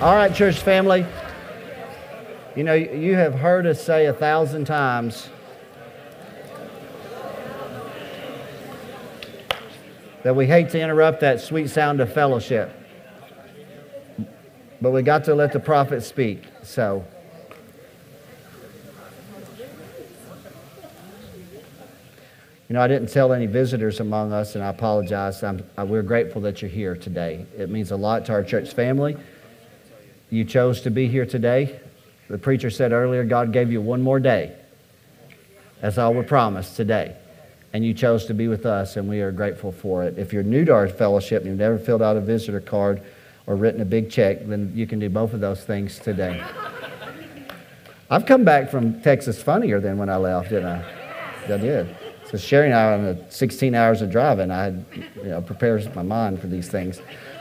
All right, church family. You know, you have heard us say 1,000 times that we hate to interrupt that sweet sound of fellowship. But we got to let the prophet speak. So, you know, I didn't tell any visitors among us, and I apologize. We're grateful that you're here today. It means a lot to our church family. You chose to be here today. The preacher said earlier, God gave you one more day. That's all we're promised today. And you chose to be with us, and we are grateful for it. If you're new to our fellowship and you've never filled out a visitor card or written a big check, then you can do both of those things today. I've come back from Texas funnier than when I left, didn't I? I did. So Sherry and I, on the 16 hours of driving, I had prepared my mind for these things.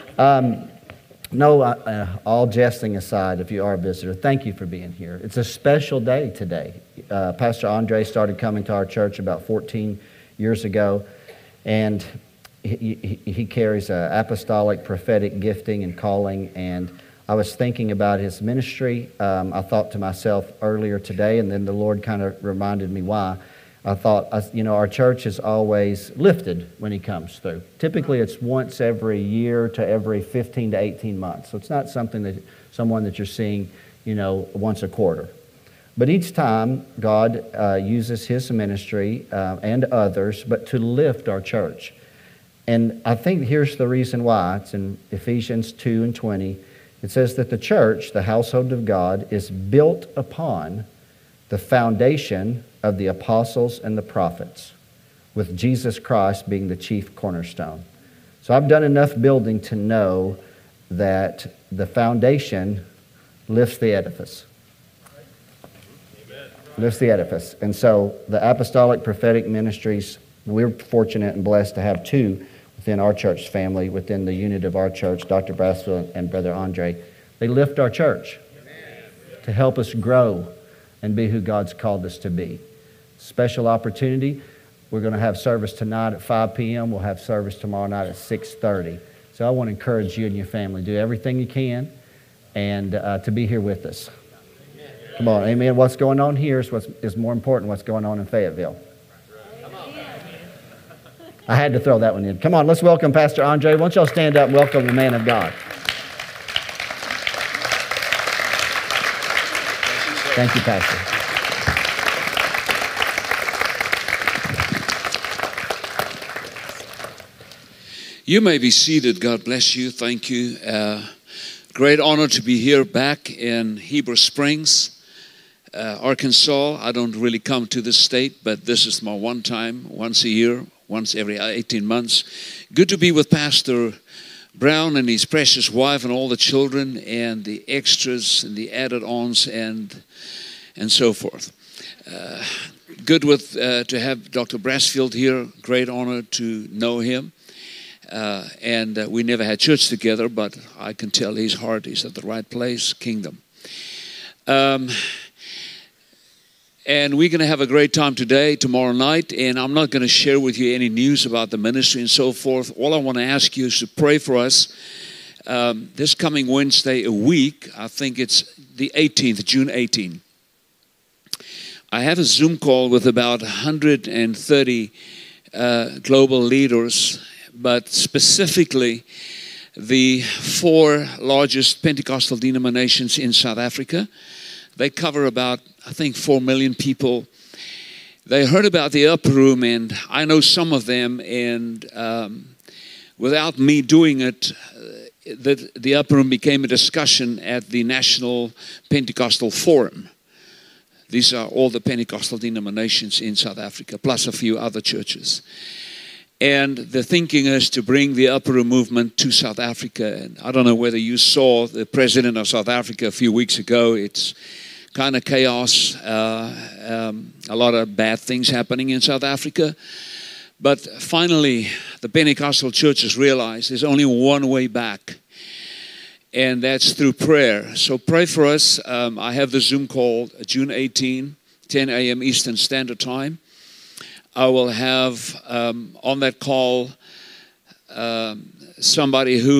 All jesting aside, if you are a visitor, thank you for being here. It's a special day today. Pastor Andre started coming to our church about 14 years ago, and he carries an apostolic prophetic gifting and calling, and I was thinking about his ministry. I thought to myself earlier today, and then the Lord kind of reminded me why. I thought, our church is always lifted when he comes through. Typically, it's once every year to every 15 to 18 months. So it's not someone that you're seeing, once a quarter. But each time, God uses his ministry and others, but to lift our church. And I think here's the reason why. It's in Ephesians 2:20. It says that the church, the household of God, is built upon the foundation of the apostles and the prophets, with Jesus Christ being the chief cornerstone. So I've done enough building to know that the foundation lifts the edifice. Lifts the edifice. And so the apostolic prophetic ministries, we're fortunate and blessed to have two within our church family, within the unit of our church, Dr. Brassfield and Brother Andre. They lift our church to help us grow and be who God's called us to be. Special opportunity. We're going to have service tonight at 5 p.m. We'll have service tomorrow night at 6:30. So I want to encourage you and your family. Do everything you can and to be here with us. Come on, amen. What's going on here is more important than what's going on in Fayetteville. I had to throw that one in. Come on, let's welcome Pastor Andre. Why don't y'all stand up and welcome the man of God. Thank you, Pastor. You may be seated. God bless you. Thank you. Great honor to be here back in Heber Springs, Arkansas. I don't really come to this state, but this is my one time, once a year, once every 18 months. Good to be with Pastor Brown and his precious wife and all the children and the extras and the added-ons and so forth. Good to have Dr. Brassfield here. Great honor to know him. And we never had church together, but I can tell his heart is at the right place, kingdom. And we're going to have a great time today, tomorrow night, and I'm not going to share with you any news about the ministry and so forth. All I want to ask you is to pray for us. This coming Wednesday, a week, I think it's the 18th, June 18th. I have a Zoom call with about 130 global leaders, but specifically the 4 largest Pentecostal denominations in South Africa. They cover about, I think, 4 million people. They heard about the Upper Room, and I know some of them, and without me doing it, the Upper Room became a discussion at the National Pentecostal Forum. These are all the Pentecostal denominations in South Africa, plus a few other churches. And the thinking is to bring the Upper Room movement to South Africa. And I don't know whether you saw the president of South Africa a few weeks ago. It's kind of chaos, a lot of bad things happening in South Africa. But finally, the Pentecostal churches realized there's only one way back, and that's through prayer. So pray for us. I have the Zoom call June 18, 10 a.m. Eastern Standard Time. I will have on that call somebody who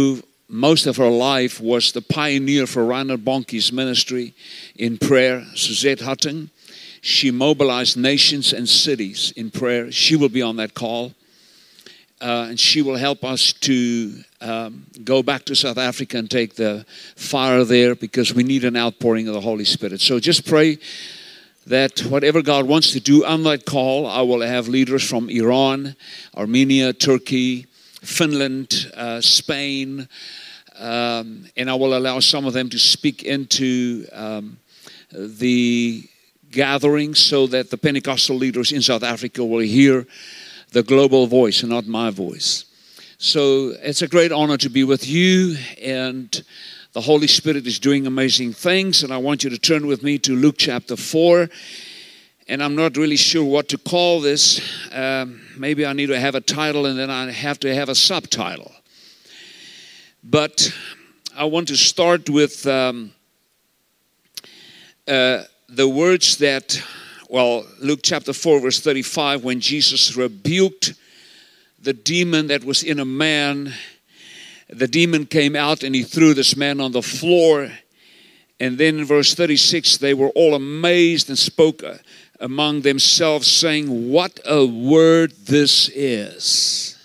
most of her life was the pioneer for Reinhard Bonnke's ministry in prayer, Suzette Hutton. She mobilized nations and cities in prayer. She will be on that call. And she will help us to go back to South Africa and take the fire there, because we need an outpouring of the Holy Spirit. So just pray that whatever God wants to do on that call, I will have leaders from Iran, Armenia, Turkey, Finland, Spain, and I will allow some of them to speak into the gathering, so that the Pentecostal leaders in South Africa will hear the global voice and not my voice. So it's a great honor to be with you, and the Holy Spirit is doing amazing things, and I want you to turn with me to Luke chapter 4. And I'm not really sure what to call this. Maybe I need to have a title, and then I have to have a subtitle. But I want to start with the words that, Luke chapter 4, verse 35, when Jesus rebuked the demon that was in a man. The demon came out and he threw this man on the floor. And then in verse 36, they were all amazed and spoke among themselves, saying, "What a word this is!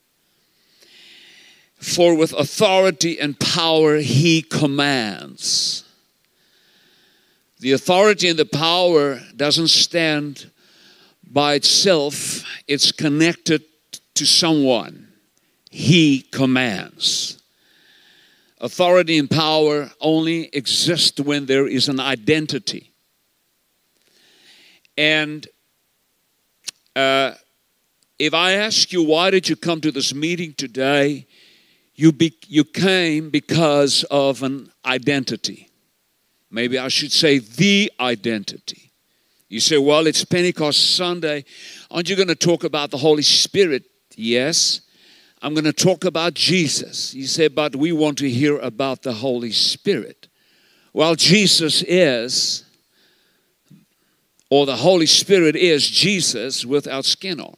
For with authority and power he commands." The authority and the power doesn't stand by itself. It's connected to someone. He commands. Authority and power only exist when there is an identity. And if I ask you, why did you come to this meeting today? You came because of an identity. Maybe I should say the identity. You say, well, it's Pentecost Sunday. Aren't you going to talk about the Holy Spirit? Yes. I'm going to talk about Jesus. You say, but we want to hear about the Holy Spirit. Well, Jesus is, or the Holy Spirit is Jesus without skin on.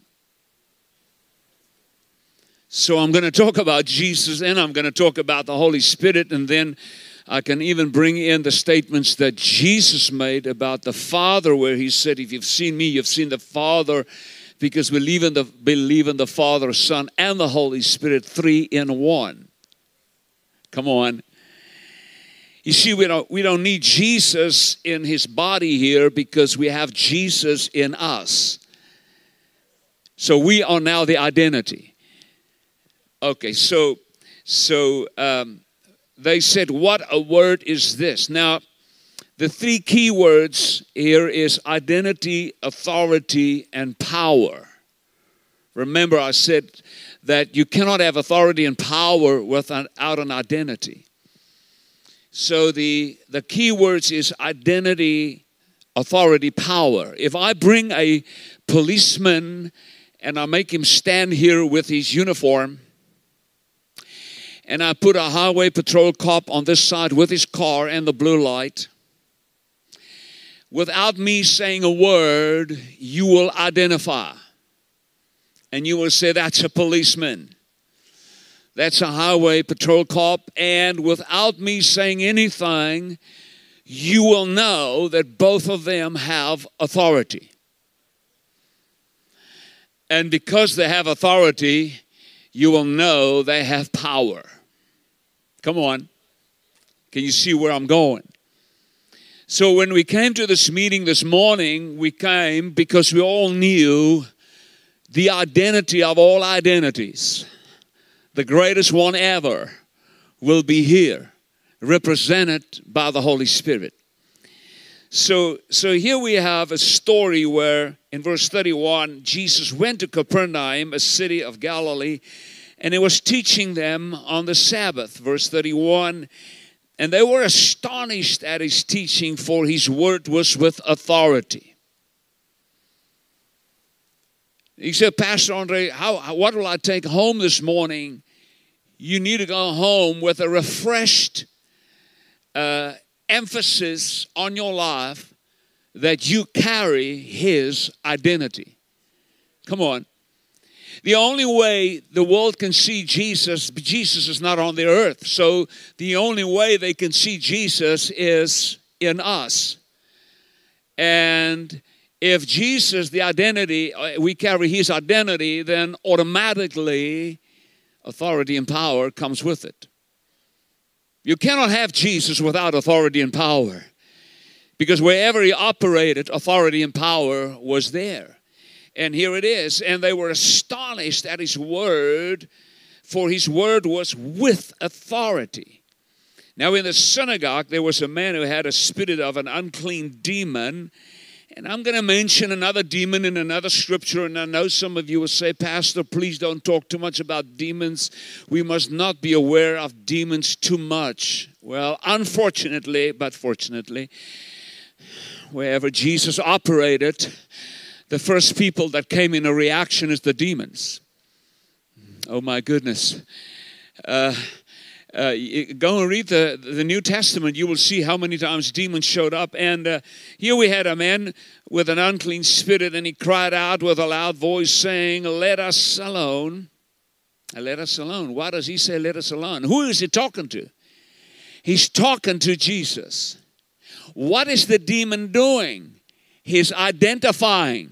So I'm going to talk about Jesus, and I'm going to talk about the Holy Spirit, and then I can even bring in the statements that Jesus made about the Father, where he said, if you've seen me, you've seen the Father, because we believe in the Father, Son, and the Holy Spirit, 3 in 1. Come on. You see, we don't need Jesus in his body here, because we have Jesus in us. So we are now the identity. Okay, so they said, what a word is this? Now, the 3 key words here is identity, authority, and power. Remember, I said that you cannot have authority and power without an identity. So the key words is identity, authority, power. If I bring a policeman and I make him stand here with his uniform, and I put a highway patrol cop on this side with his car and the blue light, without me saying a word, you will identify. And you will say, that's a policeman. That's a highway patrol cop. And without me saying anything, you will know that both of them have authority. And because they have authority, you will know they have power. Come on. Can you see where I'm going? So when we came to this meeting this morning, we came because we all knew the identity of all identities. The greatest one ever will be here, represented by the Holy Spirit. So here we have a story where in verse 31, Jesus went to Capernaum, a city of Galilee, and he was teaching them on the Sabbath. Verse 31, and they were astonished at his teaching, for his word was with authority. He said, Pastor Andre, what will I take home this morning? You need to go home with a refreshed emphasis on your life that you carry his identity. Come on. The only way the world can see Jesus, Jesus is not on the earth. So the only way they can see Jesus is in us. And if Jesus, the identity, we carry his identity, then automatically authority and power comes with it. You cannot have Jesus without authority and power, because wherever he operated, authority and power was there. And here it is. And they were astonished at his word, for his word was with authority. Now in the synagogue, there was a man who had a spirit of an unclean demon. And I'm going to mention another demon in another scripture. And I know some of you will say, Pastor, please don't talk too much about demons. We must not be aware of demons too much. Well, unfortunately, but fortunately, wherever Jesus operated, the first people that came in a reaction is the demons. Oh my goodness. Go and read the New Testament. You will see how many times demons showed up. And here we had a man with an unclean spirit, and he cried out with a loud voice saying, let us alone. Let us alone. Why does he say let us alone? Who is he talking to? He's talking to Jesus. What is the demon doing? He's identifying.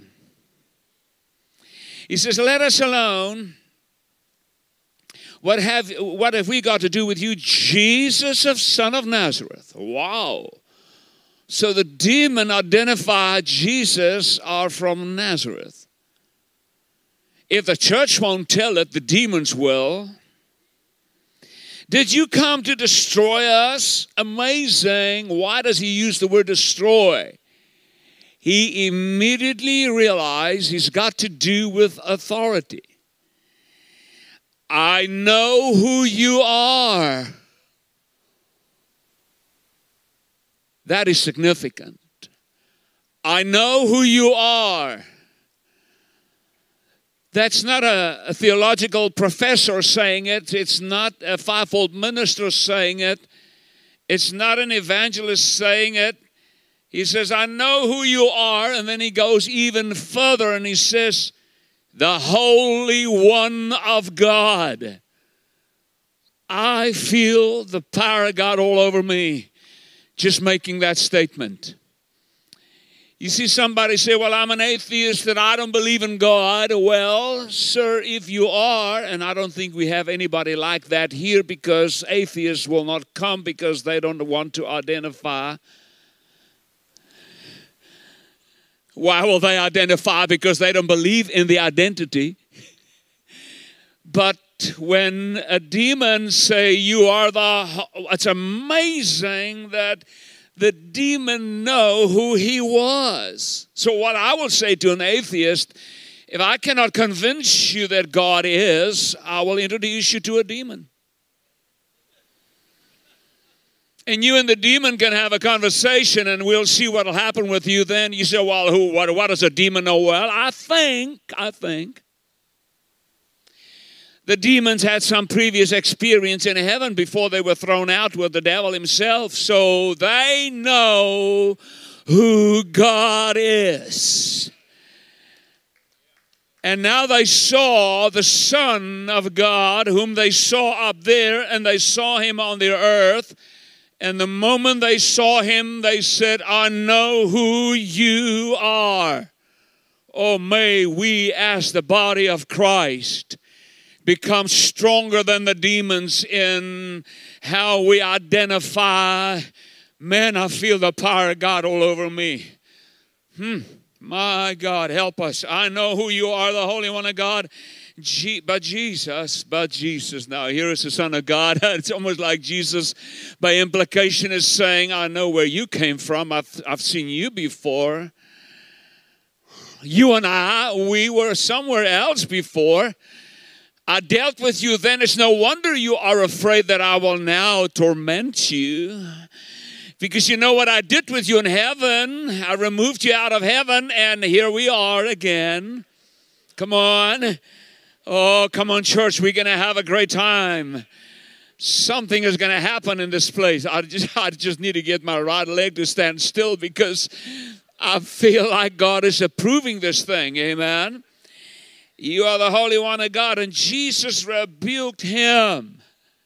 He says, let us alone. What have we got to do with you, Jesus, Son of Nazareth? Wow. So the demon identified Jesus are from Nazareth. If the church won't tell it, the demons will. Did you come to destroy us? Amazing. Why does he use the word destroy? He immediately realized he's got to do with authority. I know who you are. That is significant. I know who you are. That's not a theological professor saying it. It's not a fivefold minister saying it. It's not an evangelist saying it. He says, I know who you are. And then he goes even further and he says, the Holy One of God. I feel the power of God all over me just making that statement. You see somebody say, well, I'm an atheist and I don't believe in God. Well, sir, if you are, and I don't think we have anybody like that here, because atheists will not come because they don't want to identify. Why will they identify? Because they don't believe in the identity. But when a demon say you are it's amazing that the demon know who he was. So what I will say to an atheist, if I cannot convince you that God is, I will introduce you to a demon. And you and the demon can have a conversation and we'll see what will happen with you then. You say, well, what does a demon know? Well, I think the demons had some previous experience in heaven before they were thrown out with the devil himself. So they know who God is. And now they saw the Son of God, whom they saw up there, and they saw him on the earth. And the moment they saw him, they said, I know who you are. Oh, may we as the body of Christ become stronger than the demons in how we identify. Man, I feel the power of God all over me. My God, help us. I know who you are, the Holy One of God. But Jesus. Now, here is the Son of God. It's almost like Jesus, by implication, is saying, I know where you came from. I've seen you before. You and I, we were somewhere else before. I dealt with you then. It's no wonder you are afraid that I will now torment you. Because you know what I did with you in heaven. I removed you out of heaven, and here we are again. Come on. Oh, come on, church. We're going to have a great time. Something is going to happen in this place. I just need to get my right leg to stand still because I feel like God is approving this thing. Amen. You are the Holy One of God. And Jesus rebuked him.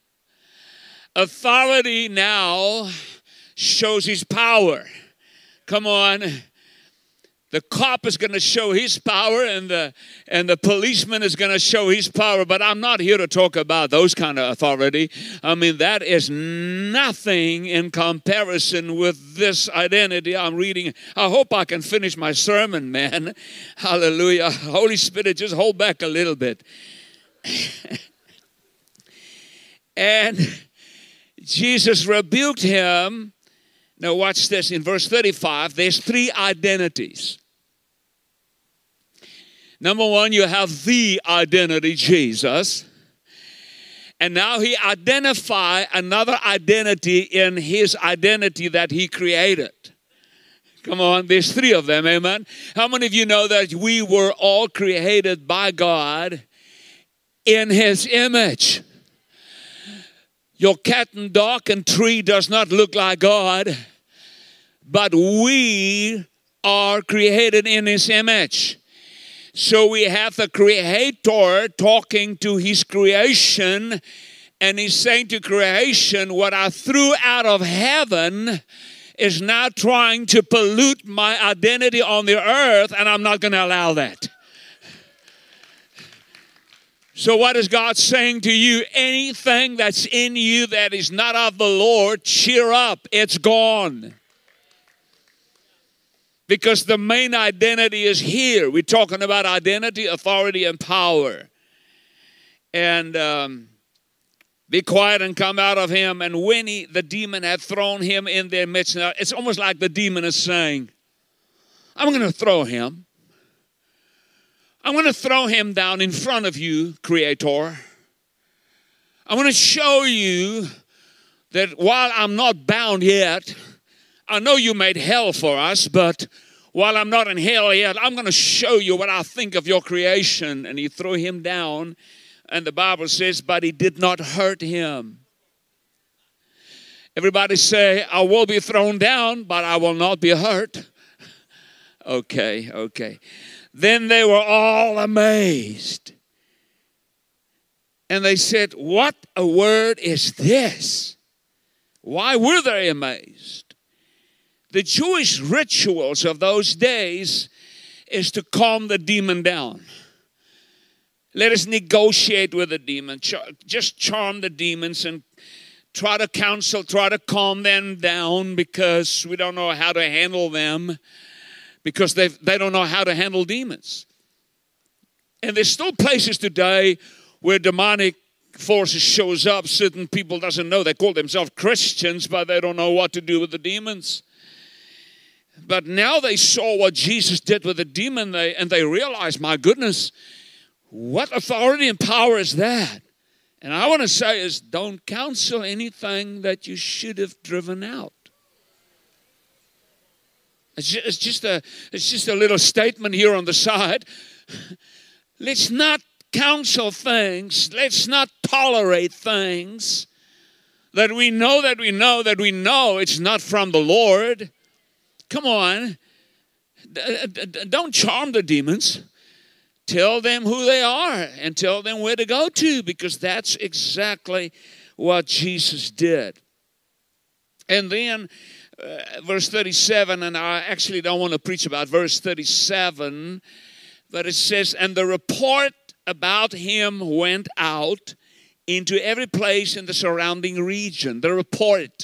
Authority now shows his power. Come on. The cop is going to show his power, and the policeman is going to show his power. But I'm not here to talk about those kind of authority. I mean, that is nothing in comparison with this identity I'm reading. I hope I can finish my sermon, man. Hallelujah. Holy Spirit, just hold back a little bit. And Jesus rebuked him. Now watch this. In verse 35, there's three identities. Number one, you have the identity, Jesus. And now he identified another identity in his identity that he created. Come on, there's three of them, amen? How many of you know that we were all created by God in his image? Your cat and dog and tree does not look like God, but we are created in his image. So we have the Creator talking to his creation, and he's saying to creation, what I threw out of heaven is now trying to pollute my identity on the earth, and I'm not going to allow that. So what is God saying to you? Anything that's in you that is not of the Lord, cheer up. It's gone. Because the main identity is here. We're talking about identity, authority, and power. And be quiet and come out of him. And when the demon had thrown him in their midst, now it's almost like the demon is saying, I'm going to throw him. I'm going to throw him down in front of you, Creator. I'm going to show you that while I'm not bound yet, I know you made hell for us, but while I'm not in hell yet, I'm going to show you what I think of your creation. And he threw him down, and the Bible says, but he did not hurt him. Everybody say, I will be thrown down, but I will not be hurt. Okay. Then they were all amazed. And they said, what a word is this? Why were they amazed? The Jewish rituals of those days is to calm the demon down. Let us negotiate with the demon. Just charm the demons and try to counsel, try to calm them down, because we don't know how to handle them. Because they don't know how to handle demons. And there's still places today where demonic forces shows up. Certain people doesn't know. They call themselves Christians, but they don't know what to do with the demons. But now they saw what Jesus did with the demon, and they realized, my goodness, what authority and power is that? And I want to say is, don't counsel anything that you should have driven out. It's just a little statement here on the side. Let's not counsel things. Let's not tolerate things that we know it's not from the Lord. Come on. Don't charm the demons. Tell them who they are and tell them where to go to, because that's exactly what Jesus did. And then verse 37, and I actually don't want to preach about verse 37, but it says, and the report about him went out into every place in the surrounding region. The report.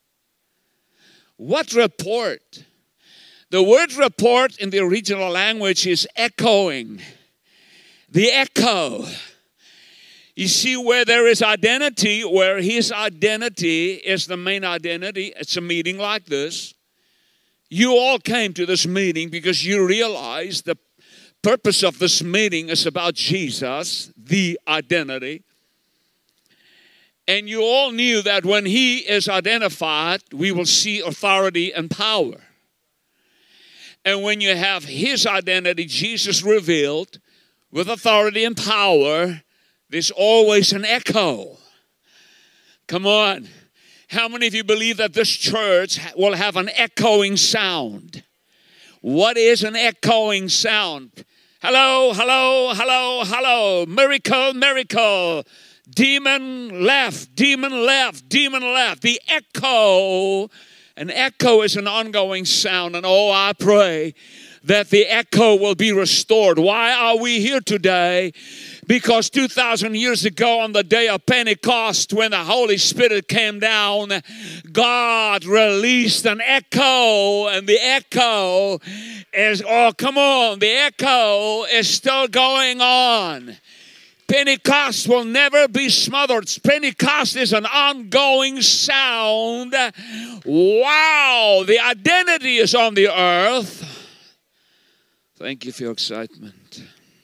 What report? The word report in the original language is echoing. The echo. You see, where there is identity, where his identity is the main identity, it's a meeting like this. You all came to this meeting because you realize the purpose of this meeting is about Jesus, the identity. And you all knew that when he is identified, we will see authority and power. And when you have his identity, Jesus revealed, with authority and power, there's always an echo. Come on. How many of you believe that this church will have an echoing sound? What is an echoing sound? Hello, hello, hello, hello. Miracle, miracle. Demon left, demon left, demon left. The echo. An echo is an ongoing sound. And oh, I pray that the echo will be restored. Why are we here today? Because 2,000 years ago on the day of Pentecost, when the Holy Spirit came down, God released an echo. And the echo is, oh, come on, the echo is still going on. Pentecost will never be smothered. Pentecost is an ongoing sound. Wow, the identity is on the earth. Thank you for your excitement.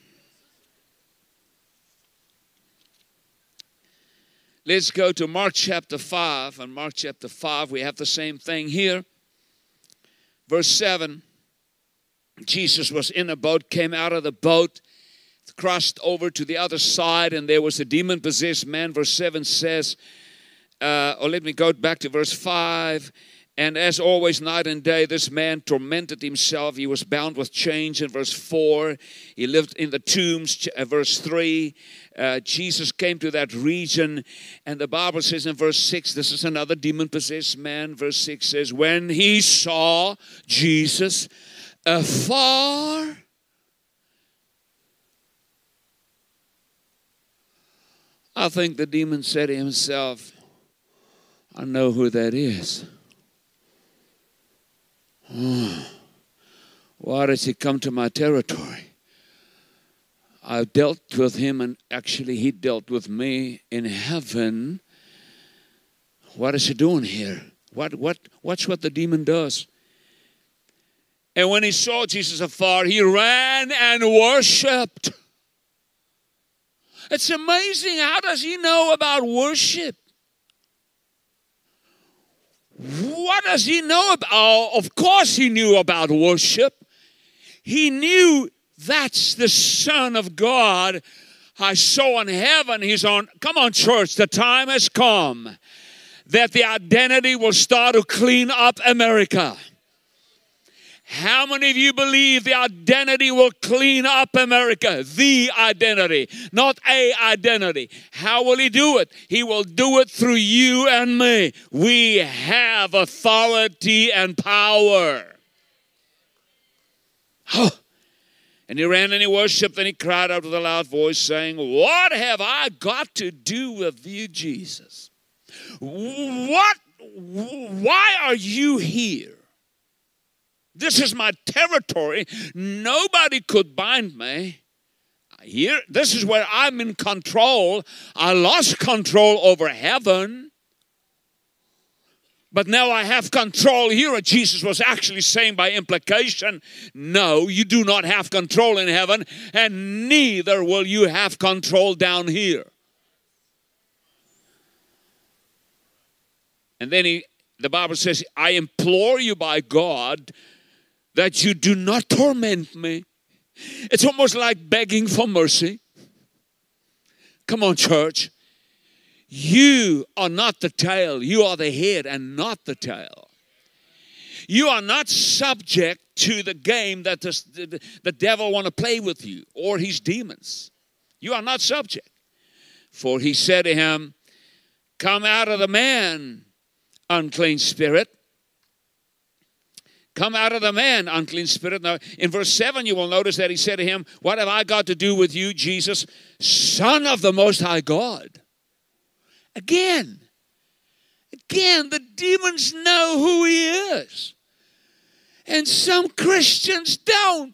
Let's go to Mark chapter 5. And Mark chapter 5, we have the same thing here. Verse 7, Jesus was in a boat, came out of the boat, crossed over to the other side, and there was a demon-possessed man. Verse 7 says, let me go back to verse 5. And as always, night and day, this man tormented himself. He was bound with chains. In verse 4, he lived in the tombs. Verse 3, Jesus came to that region. And the Bible says in verse 6, this is another demon-possessed man. Verse 6 says, when he saw Jesus afar, I think the demon said to himself, I know who that is. Why does he come to my territory? I've dealt with him, and actually he dealt with me in heaven. What is he doing here? Watch what the demon does. And when he saw Jesus afar, he ran and worshipped. It's amazing. How does he know about worship? What does he know about? Oh, of course he knew about worship. He knew that's the Son of God I saw in heaven. He's on. Come on, church. The time has come that the identity will start to clean up America. How many of you believe the identity will clean up America? The identity, not a identity. How will he do it? He will do it through you and me. We have authority and power. Oh. And he ran and he worshiped and he cried out with a loud voice saying, what have I got to do with you, Jesus? Why are you here? This is my territory. Nobody could bind me. Here, this is where I'm in control. I lost control over heaven. But now I have control here. And Jesus was actually saying by implication, no, you do not have control in heaven, and neither will you have control down here. And then the Bible says, I implore you by God that you do not torment me. It's almost like begging for mercy. Come on, church. You are not the tail. You are the head and not the tail. You are not subject to the game that the devil want to play with you or his demons. You are not subject. For he said to him, come out of the man, unclean spirit. Come out of the man, unclean spirit. Now, in verse 7, you will notice that he said to him, what have I got to do with you, Jesus, Son of the Most High God? Again, the demons know who he is. And some Christians don't.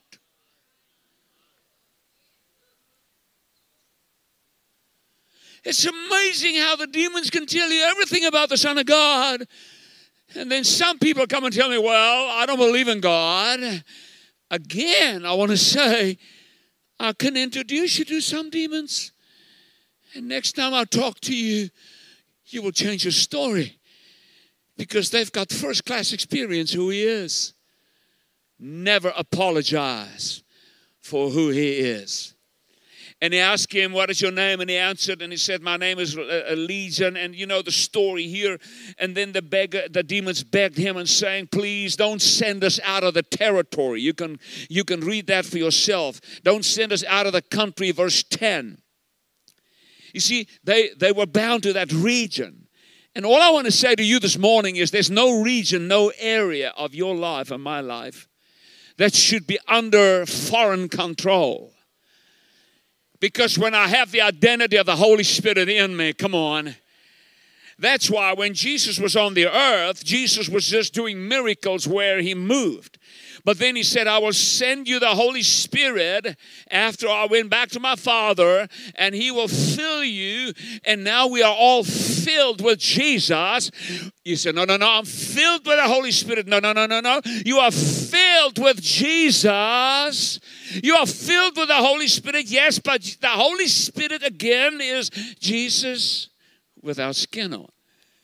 It's amazing how the demons can tell you everything about the Son of God. And then some people come and tell me, well, I don't believe in God. Again, I want to say, I can introduce you to some demons. And next time I talk to you, you will change your story. Because they've got first-class experience who he is. Never apologize for who he is. And he asked him, what is your name? And he answered, and he said, my name is Legion. And you know the story here. And then the demons begged him and saying, please don't send us out of the territory. You can read that for yourself. Don't send us out of the country, verse 10. You see, they were bound to that region. And all I want to say to you this morning is there's no region, no area of your life and my life that should be under foreign control. Because when I have the identity of the Holy Spirit in me, come on. That's why when Jesus was on the earth, Jesus was just doing miracles where he moved. But then he said, I will send you the Holy Spirit after I went back to my Father, and he will fill you. And now we are all filled with Jesus. You say, no, I'm filled with the Holy Spirit. No. You are filled with Jesus. You are filled with the Holy Spirit, yes, but the Holy Spirit again is Jesus without skin on.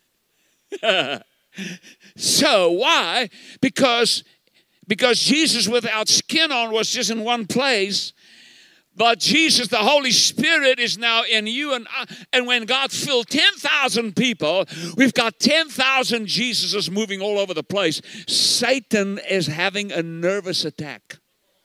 So why? Because Jesus without skin on was just in one place. But Jesus, the Holy Spirit, is now in you and I. And when God filled 10,000 people, we've got 10,000 Jesuses moving all over the place. Satan is having a nervous attack.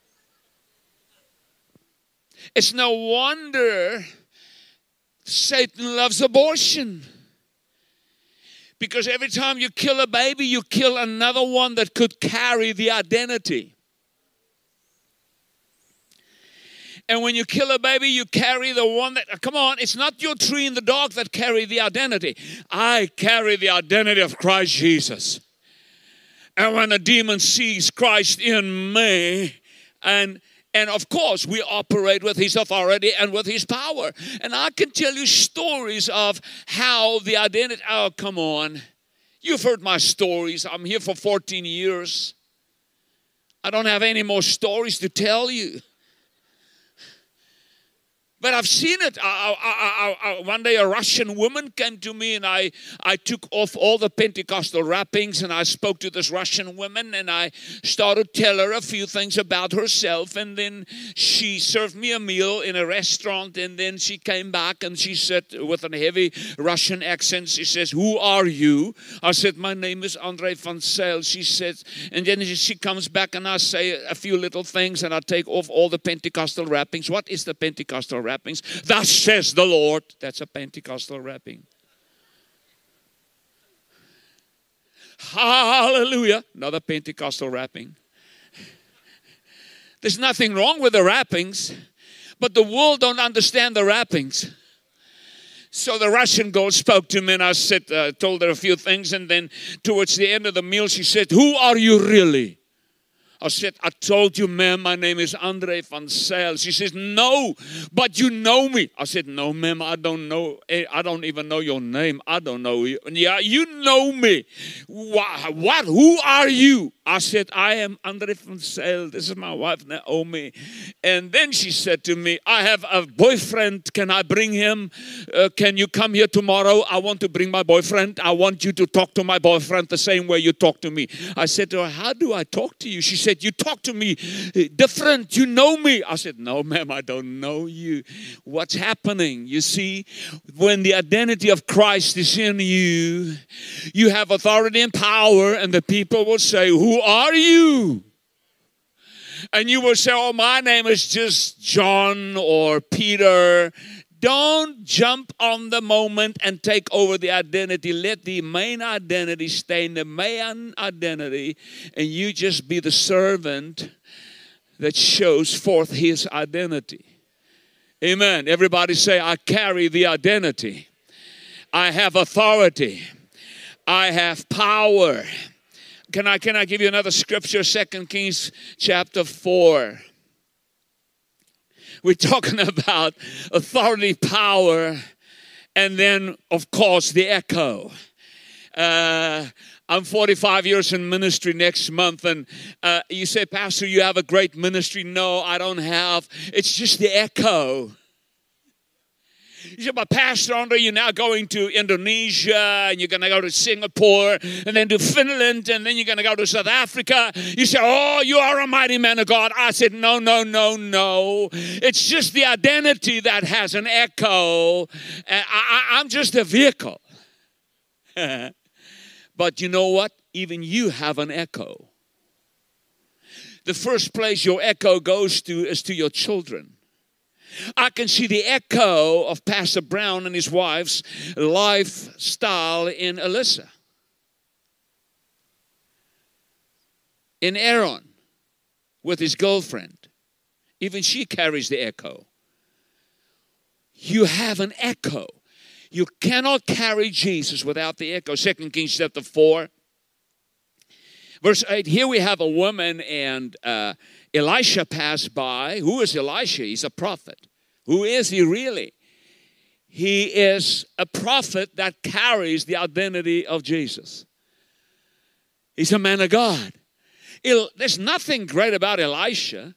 It's no wonder Satan loves abortion. Because every time you kill a baby, you kill another one that could carry the identity. And when you kill a baby, you carry the one that, come on, it's not your tree and the dog that carry the identity. I carry the identity of Christ Jesus. And when a demon sees Christ in me, and of course, we operate with his authority and with his power. And I can tell you stories of how the identity, oh, come on. You've heard my stories. I'm here for 14 years. I don't have any more stories to tell you. But I've seen it. One day a Russian woman came to me, and I took off all the Pentecostal wrappings, and I spoke to this Russian woman, and I started to tell her a few things about herself. And then she served me a meal in a restaurant, and then she came back and she said, with a heavy Russian accent, she says, who are you? I said, my name is Andre van Zyl. She said, and then she comes back, and I say a few little things, and I take off all the Pentecostal wrappings. What is the Pentecostal wrappings? Thus says the Lord. That's a Pentecostal wrapping. Hallelujah. Another Pentecostal wrapping. There's nothing wrong with the wrappings, but the world don't understand the wrappings. So the Russian girl spoke to me, and I said, told her a few things, and then towards the end of the meal, she said, who are you really? I said, I told you, ma'am, my name is Andre van Zyl. She says, no, but you know me. I said, no, ma'am, I don't know. I don't even know your name. I don't know you. Yeah, you know me. What? Who are you? I said, I am Andre van Zyl. This is my wife, Naomi. And then she said to me, I have a boyfriend. Can I bring him? Can you come here tomorrow? I want to bring my boyfriend. I want you to talk to my boyfriend the same way you talk to me. I said to her, how do I talk to you? She said, you talk to me different. You know me. I said, no, ma'am, I don't know you. What's happening? You see, when the identity of Christ is in you, you have authority and power, and the people will say, who are you? And you will say, oh, my name is just John or Peter. Don't jump on the moment and take over the identity. Let the main identity stay in the main identity, and you just be the servant that shows forth his identity. Amen. Everybody say, I carry the identity. I have authority. I have power. Can I give you another scripture? 2 Kings chapter 4. We're talking about authority, power, and then, of course, the echo. I'm 45 years in ministry next month, and you say, Pastor, you have a great ministry. No, I don't have. It's just the echo. You say, but Pastor Andre, you're now going to Indonesia, and you're going to go to Singapore, and then to Finland, and then you're going to go to South Africa. You say, oh, you are a mighty man of God. I said, no, no, no, no. It's just the identity that has an echo. I'm just a vehicle. But you know what? Even you have an echo. The first place your echo goes to is to your children. I can see the echo of Pastor Brown and his wife's lifestyle in Alyssa, in Aaron with his girlfriend. Even she carries the echo. You have an echo. You cannot carry Jesus without the echo. 2 Kings chapter 4. Verse 8, here we have a woman, and Elisha passed by. Who is Elisha? He's a prophet. Who is he really? He is a prophet that carries the identity of Jesus. He's a man of God. There's nothing great about Elisha.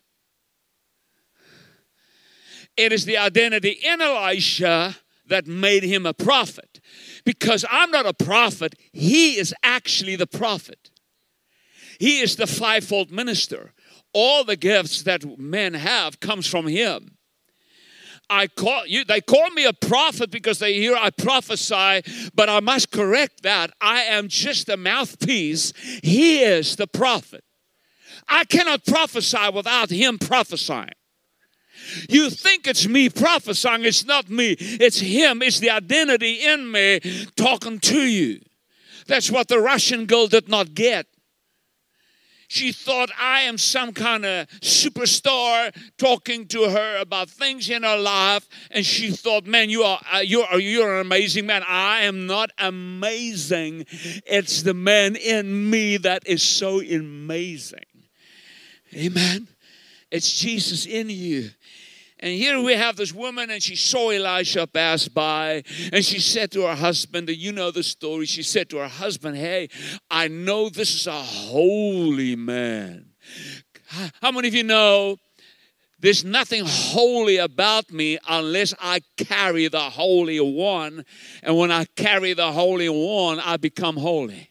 It is the identity in Elisha that made him a prophet. Because I'm not a prophet, he is actually the prophet. He is the fivefold minister. All the gifts that men have comes from him. They call me a prophet because they hear I prophesy, but I must correct that. I am just a mouthpiece. He is the prophet. I cannot prophesy without him prophesying. You think it's me prophesying. It's not me. It's him. It's the identity in me talking to you. That's what the Russian girl did not get. She thought I am some kind of superstar talking to her about things in her life, and she thought, "Man, you're an amazing man." I am not amazing. It's the man in me that is so amazing. Amen. It's Jesus in you. And here we have this woman, and she saw Elisha pass by, and she said to her husband, and you know the story, she said to her husband, "Hey, I know this is a holy man." How many of you know there's nothing holy about me unless I carry the Holy One, and when I carry the Holy One, I become holy.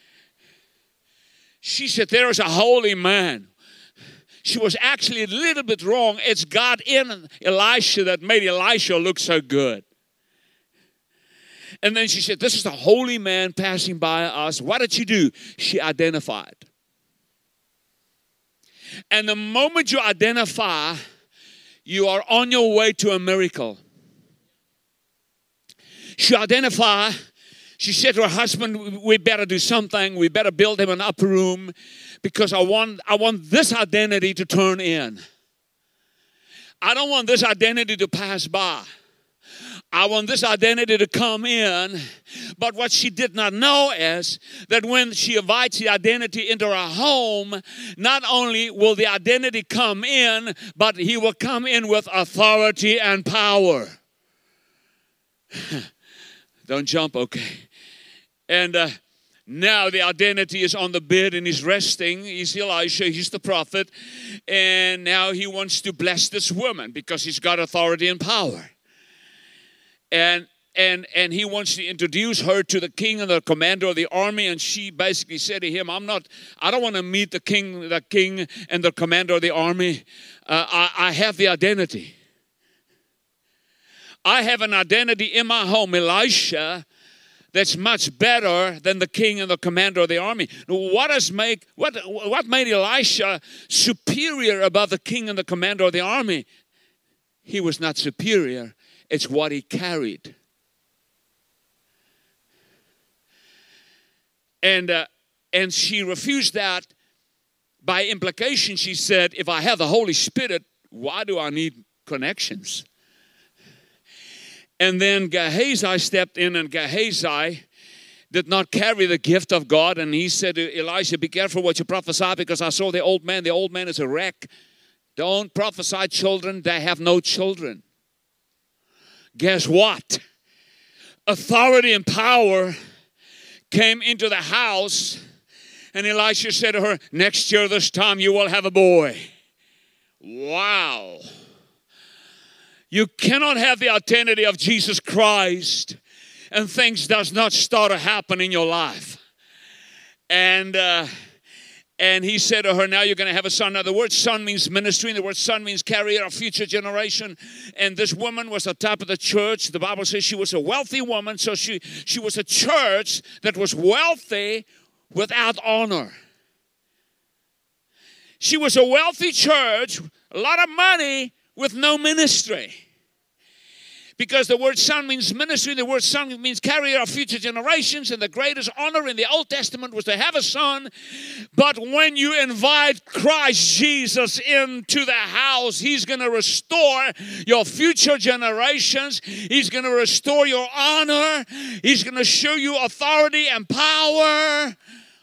She said, there is a holy man. She was actually a little bit wrong. It's God in Elisha that made Elisha look so good. And then she said, this is a holy man passing by us. What did she do? She identified. And the moment you identify, you are on your way to a miracle. She identified. She said to her husband, we better do something. We better build him an upper room because I want this identity to turn in. I don't want this identity to pass by. I want this identity to come in. But what she did not know is that when she invites the identity into her home, not only will the identity come in, but he will come in with authority and power. Don't jump, okay? And now the identity is on the bed and he's resting. He's Elisha, he's the prophet. And now he wants to bless this woman because he's got authority and power. And he wants to introduce her to the king and the commander of the army. And she basically said to him, I don't want to meet the king and the commander of the army. I have the identity. I have an identity in my home, Elisha, that's much better than the king and the commander of the army. What made Elisha superior above the king and the commander of the army? He was not superior. It's what he carried. And she refused that. By implication, she said, if I have the Holy Spirit, why do I need connections? And then Gehazi stepped in, and Gehazi did not carry the gift of God. And he said to Elisha, be careful what you prophesy, because I saw the old man. The old man is a wreck. Don't prophesy children. They have no children. Guess what? Authority and power came into the house. And Elisha said to her, next year this time you will have a boy. Wow. You cannot have the identity of Jesus Christ and things does not start to happen in your life. And he said to her, now you're going to have a son. Now the word son means ministry, and the word son means carrier of future generation. And this woman was the top of the church. The Bible says she was a wealthy woman, so she was a church that was wealthy without honor. She was a wealthy church, a lot of money with no ministry. Because the word son means ministry, the word son means carrier of future generations, and the greatest honor in the Old Testament was to have a son. But when you invite Christ Jesus into the house, He's going to restore your future generations. He's going to restore your honor. He's going to show you authority and power.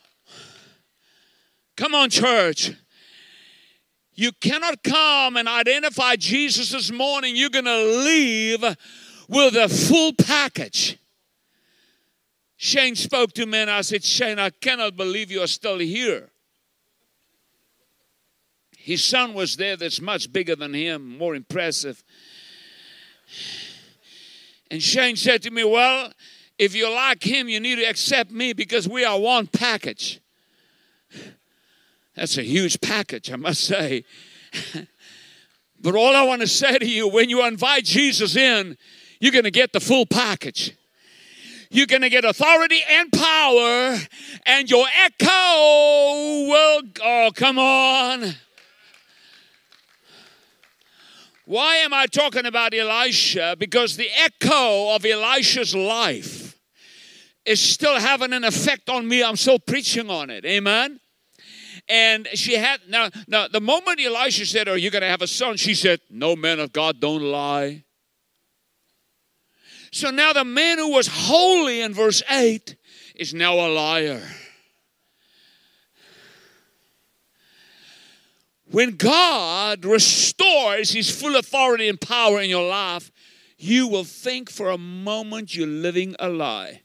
Come on, church. You cannot come and identify Jesus this morning. You're going to leave with a full package. Shane spoke to me and I said, Shane, I cannot believe you are still here. His son was there that's much bigger than him, more impressive. And Shane said to me, well, if you like him, you need to accept me because we are one package. That's a huge package, I must say. But all I want to say to you, when you invite Jesus in, you're going to get the full package. You're going to get authority and power, and your echo will, oh, come on. Why am I talking about Elisha? Because the echo of Elisha's life is still having an effect on me. I'm still preaching on it. Amen? And she had, now the moment Elisha said, are you going to have a son? She said, no, man of God, don't lie. So now the man who was holy in verse 8 is now a liar. When God restores His full authority and power in your life, you will think for a moment you're living a lie.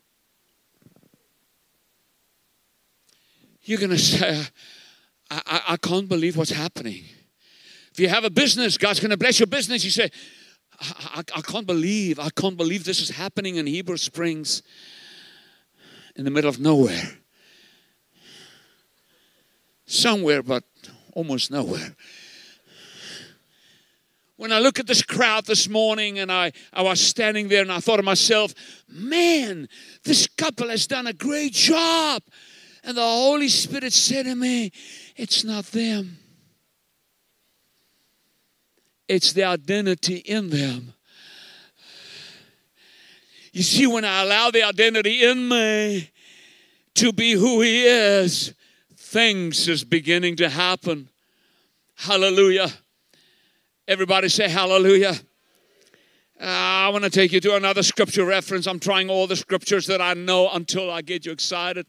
You're going to say, I can't believe what's happening. If you have a business, God's going to bless your business. You say, I can't believe this is happening in Heber Springs in the middle of nowhere. Somewhere, but almost nowhere. When I look at this crowd this morning and I was standing there and I thought to myself, man, this couple has done a great job. And the Holy Spirit said to me, it's not them. It's the identity in them. You see, when I allow the identity in me to be who He is, things is beginning to happen. Hallelujah. Everybody say hallelujah. I want to take you to another scripture reference. I'm trying all the scriptures that I know until I get you excited.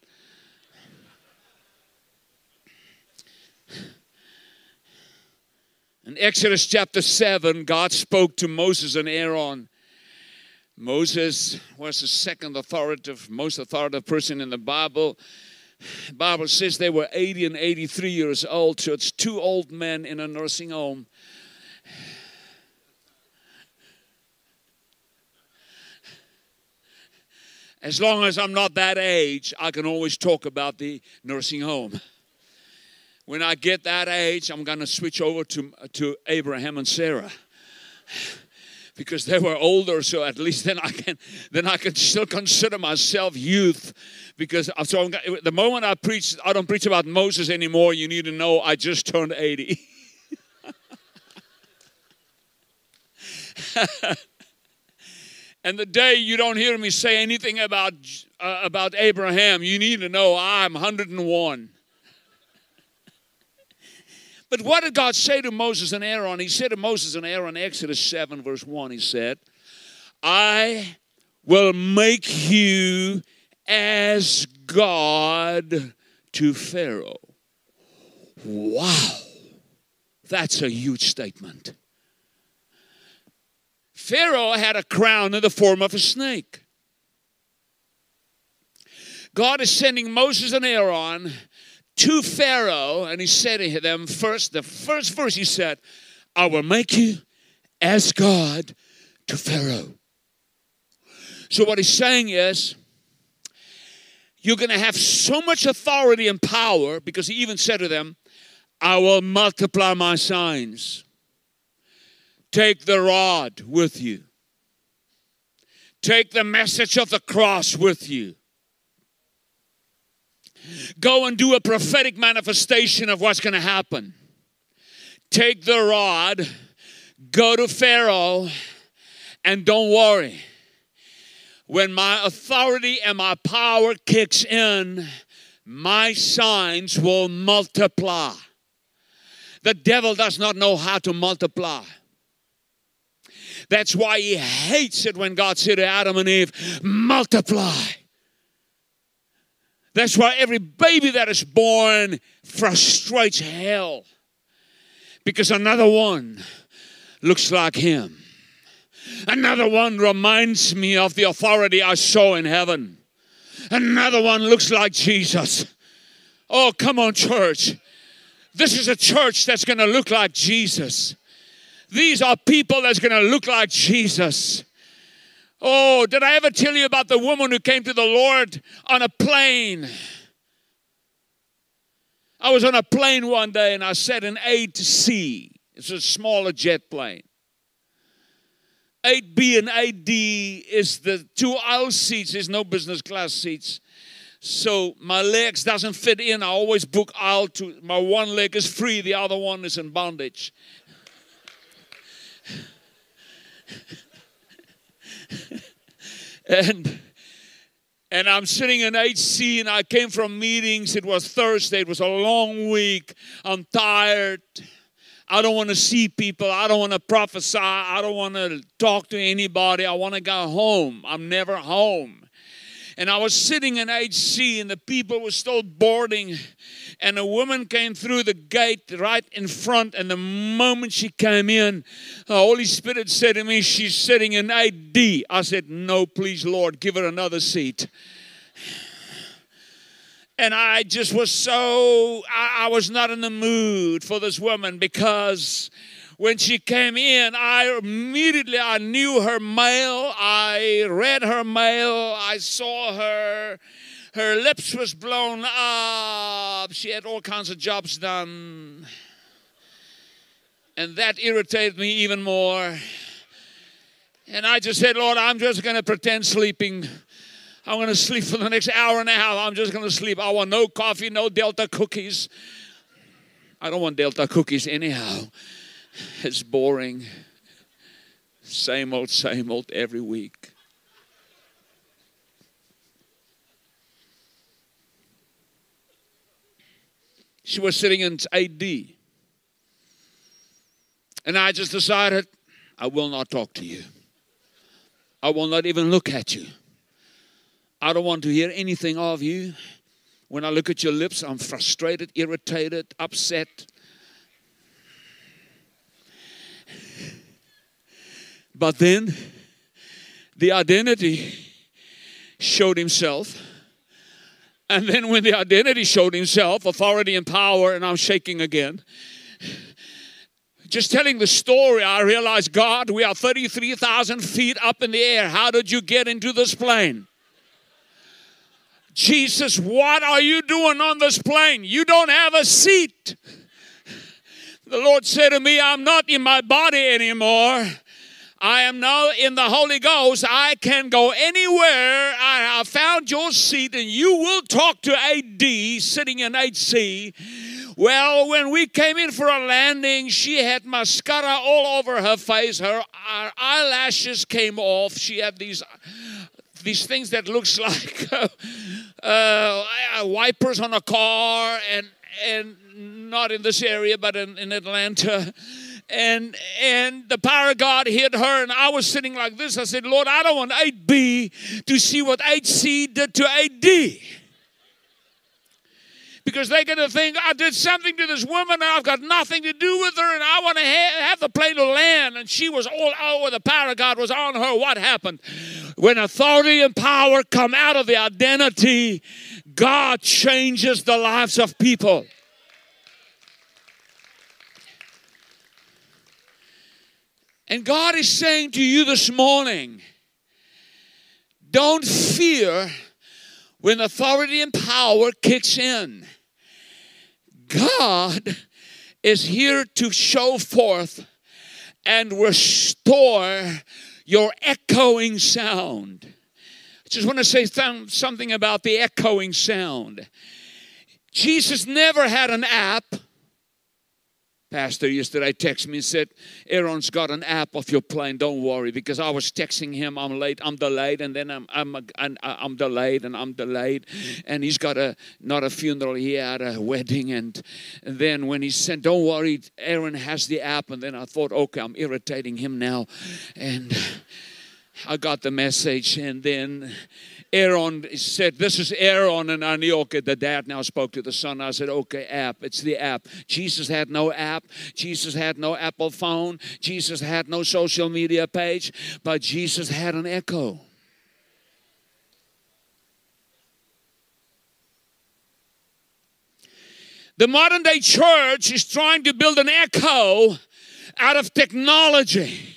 In Exodus chapter 7, God spoke to Moses and Aaron. Moses was the most authoritative person in the Bible. The Bible says they were 80 and 83 years old, so it's two old men in a nursing home. As long as I'm not that age, I can always talk about the nursing home. When I get that age, I'm going to switch over to Abraham and Sarah, because they were older. So at least then I can still consider myself youth. Because the moment I preach, I don't preach about Moses anymore. You need to know I just turned 80. And the day you don't hear me say anything about Abraham, you need to know I'm 101. But what did God say to Moses and Aaron? He said to Moses and Aaron, Exodus 7, verse 1, He said, I will make you as God to Pharaoh. Wow. That's a huge statement. Pharaoh had a crown in the form of a snake. God is sending Moses and Aaron to Pharaoh, and He said to them the first verse He said, I will make you as God to Pharaoh. So what he's saying is, you're going to have so much authority and power, because he even said to them, I will multiply my signs. Take the rod with you. Take the message of the cross with you. Go and do a prophetic manifestation of what's going to happen. Take the rod, go to Pharaoh, and don't worry. When my authority and my power kicks in, my signs will multiply. The devil does not know how to multiply. That's why he hates it when God said to Adam and Eve, multiply. That's why every baby that is born frustrates hell. Because another one looks like him. Another one reminds me of the authority I saw in heaven. Another one looks like Jesus. Oh, come on, church. This is a church that's going to look like Jesus. These are people that's going to look like Jesus. Oh, did I ever tell you about the woman who came to the Lord on a plane? I was on a plane one day and I sat in 8C. It's a smaller jet plane. 8B and 8D is the two aisle seats. There's no business class seats. So my legs doesn't fit in. I always book aisle two. My one leg is free. The other one is in bondage. And I'm sitting in 8C, and I came from meetings. It was Thursday. It was a long week. I'm tired. I don't want to see people. I don't want to prophesy. I don't want to talk to anybody. I want to go home. I'm never home. And I was sitting in 8C, and the people were still boarding. And a woman came through the gate right in front. And the moment she came in, the Holy Spirit said to me, she's sitting in 8D. I said, no, please, Lord, give her another seat. And I just was I was not in the mood for this woman, because when she came in, I knew her mail. I read her mail. I saw her. Her lips was blown up. She had all kinds of jobs done. And that irritated me even more. And I just said, Lord, I'm just going to pretend sleeping. I'm going to sleep for the next hour and a half. I'm just going to sleep. I want no coffee, no Delta cookies. I don't want Delta cookies anyhow. It's boring. Same old every week. She was sitting in 8D. And I just decided, I will not talk to you. I will not even look at you. I don't want to hear anything of you. When I look at your lips, I'm frustrated, irritated, upset. But then the identity showed himself. And then when the identity showed himself, authority and power, and I'm shaking again. Just telling the story, I realized, God, we are 33,000 feet up in the air. How did you get into this plane? Jesus, what are you doing on this plane? You don't have a seat. The Lord said to me, I'm not in my body anymore. I am now in the Holy Ghost. I can go anywhere. I have found your seat, and you will talk to 8D sitting in 8C. Well, when we came in for a landing, she had mascara all over her face. Her eyelashes came off. She had these things that looks like wipers on a car, and not in this area, but in Atlanta. And the power of God hit her, and I was sitting like this. I said, Lord, I don't want 8B to see what 8C did to 8D. Because they're going to think I did something to this woman and I've got nothing to do with her, and I want to have the plane to land. And she was all over. The power of God was on her. What happened? When authority and power come out of the identity, God changes the lives of people. And God is saying to you this morning, don't fear when authority and power kicks in. God is here to show forth and restore your echoing sound. I just want to say something about the echoing sound. Jesus never had an app. Pastor yesterday texted me and said, Aaron's got an app of your plane. Don't worry, because I was texting him, I'm late, I'm delayed, and then I'm delayed, and I'm delayed. And he's got not a funeral, he had a wedding. And then when he said, don't worry, Aaron has the app. And then I thought, okay, I'm irritating him now. And I got the message. And then Aaron said, this is Aaron. And I knew, okay, the dad now spoke to the son. I said, okay, app. It's the app. Jesus had no app. Jesus had no Apple phone. Jesus had no social media page. But Jesus had an echo. The modern day church is trying to build an echo out of technology.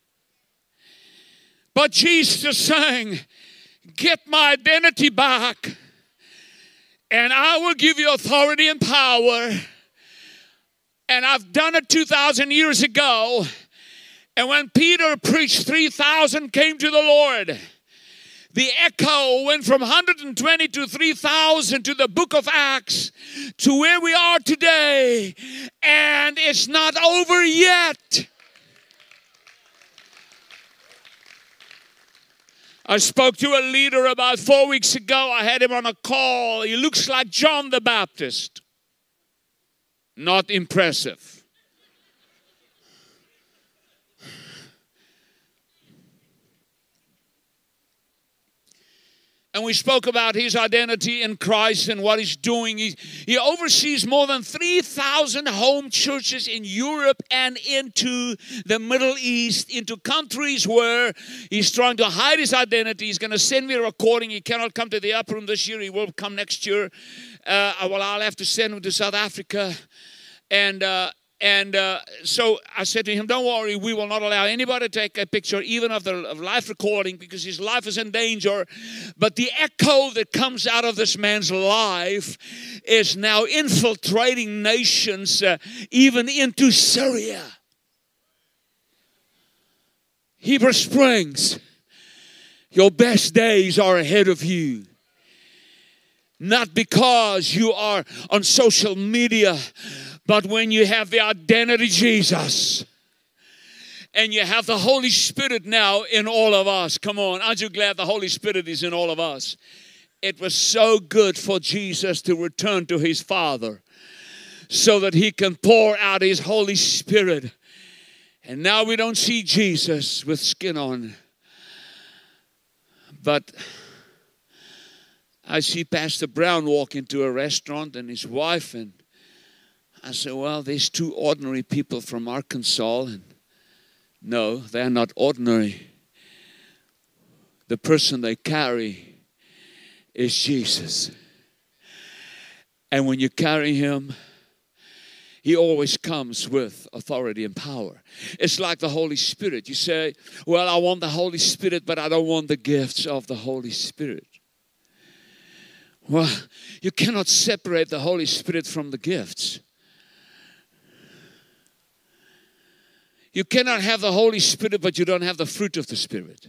But Jesus is saying, get my identity back, and I will give you authority and power. And I've done it 2,000 years ago. And when Peter preached, 3,000 came to the Lord. The echo went from 120 to 3,000 to the book of Acts to where we are today. And it's not over yet. I spoke to a leader about 4 weeks ago. I had him on a call. He looks like John the Baptist. Not impressive. And we spoke about his identity in Christ and what he's doing. He oversees more than 3,000 home churches in Europe and into the Middle East, into countries where he's trying to hide his identity. He's going to send me a recording. He cannot come to the upper room this year. He will come next year. I'll have to send him to South Africa. And so I said to him, don't worry, we will not allow anybody to take a picture, even of the live recording, because his life is in danger. But the echo that comes out of this man's life is now infiltrating nations, even into Syria. Heber Springs, your best days are ahead of you. Not because you are on social media, but when you have the identity Jesus and you have the Holy Spirit now in all of us. Come on, aren't you glad the Holy Spirit is in all of us? It was so good for Jesus to return to his Father so that he can pour out his Holy Spirit. And now we don't see Jesus with skin on. But I see Pastor Brown walk into a restaurant and his wife, and I said, well, there's two ordinary people from Arkansas. And no, they're not ordinary. The person they carry is Jesus. And when you carry him, he always comes with authority and power. It's like the Holy Spirit. You say, well, I want the Holy Spirit, but I don't want the gifts of the Holy Spirit. Well, you cannot separate the Holy Spirit from the gifts. You cannot have the Holy Spirit, but you don't have the fruit of the Spirit.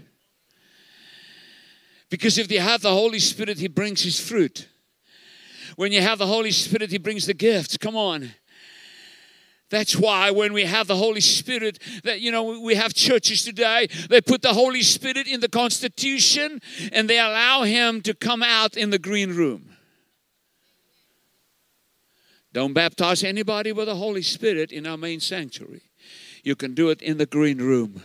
Because if you have the Holy Spirit, he brings his fruit. When you have the Holy Spirit, he brings the gifts. Come on. That's why when we have the Holy Spirit, that we have churches today, they put the Holy Spirit in the Constitution and they allow him to come out in the green room. Don't baptize anybody with the Holy Spirit in our main sanctuary. You can do it in the green room.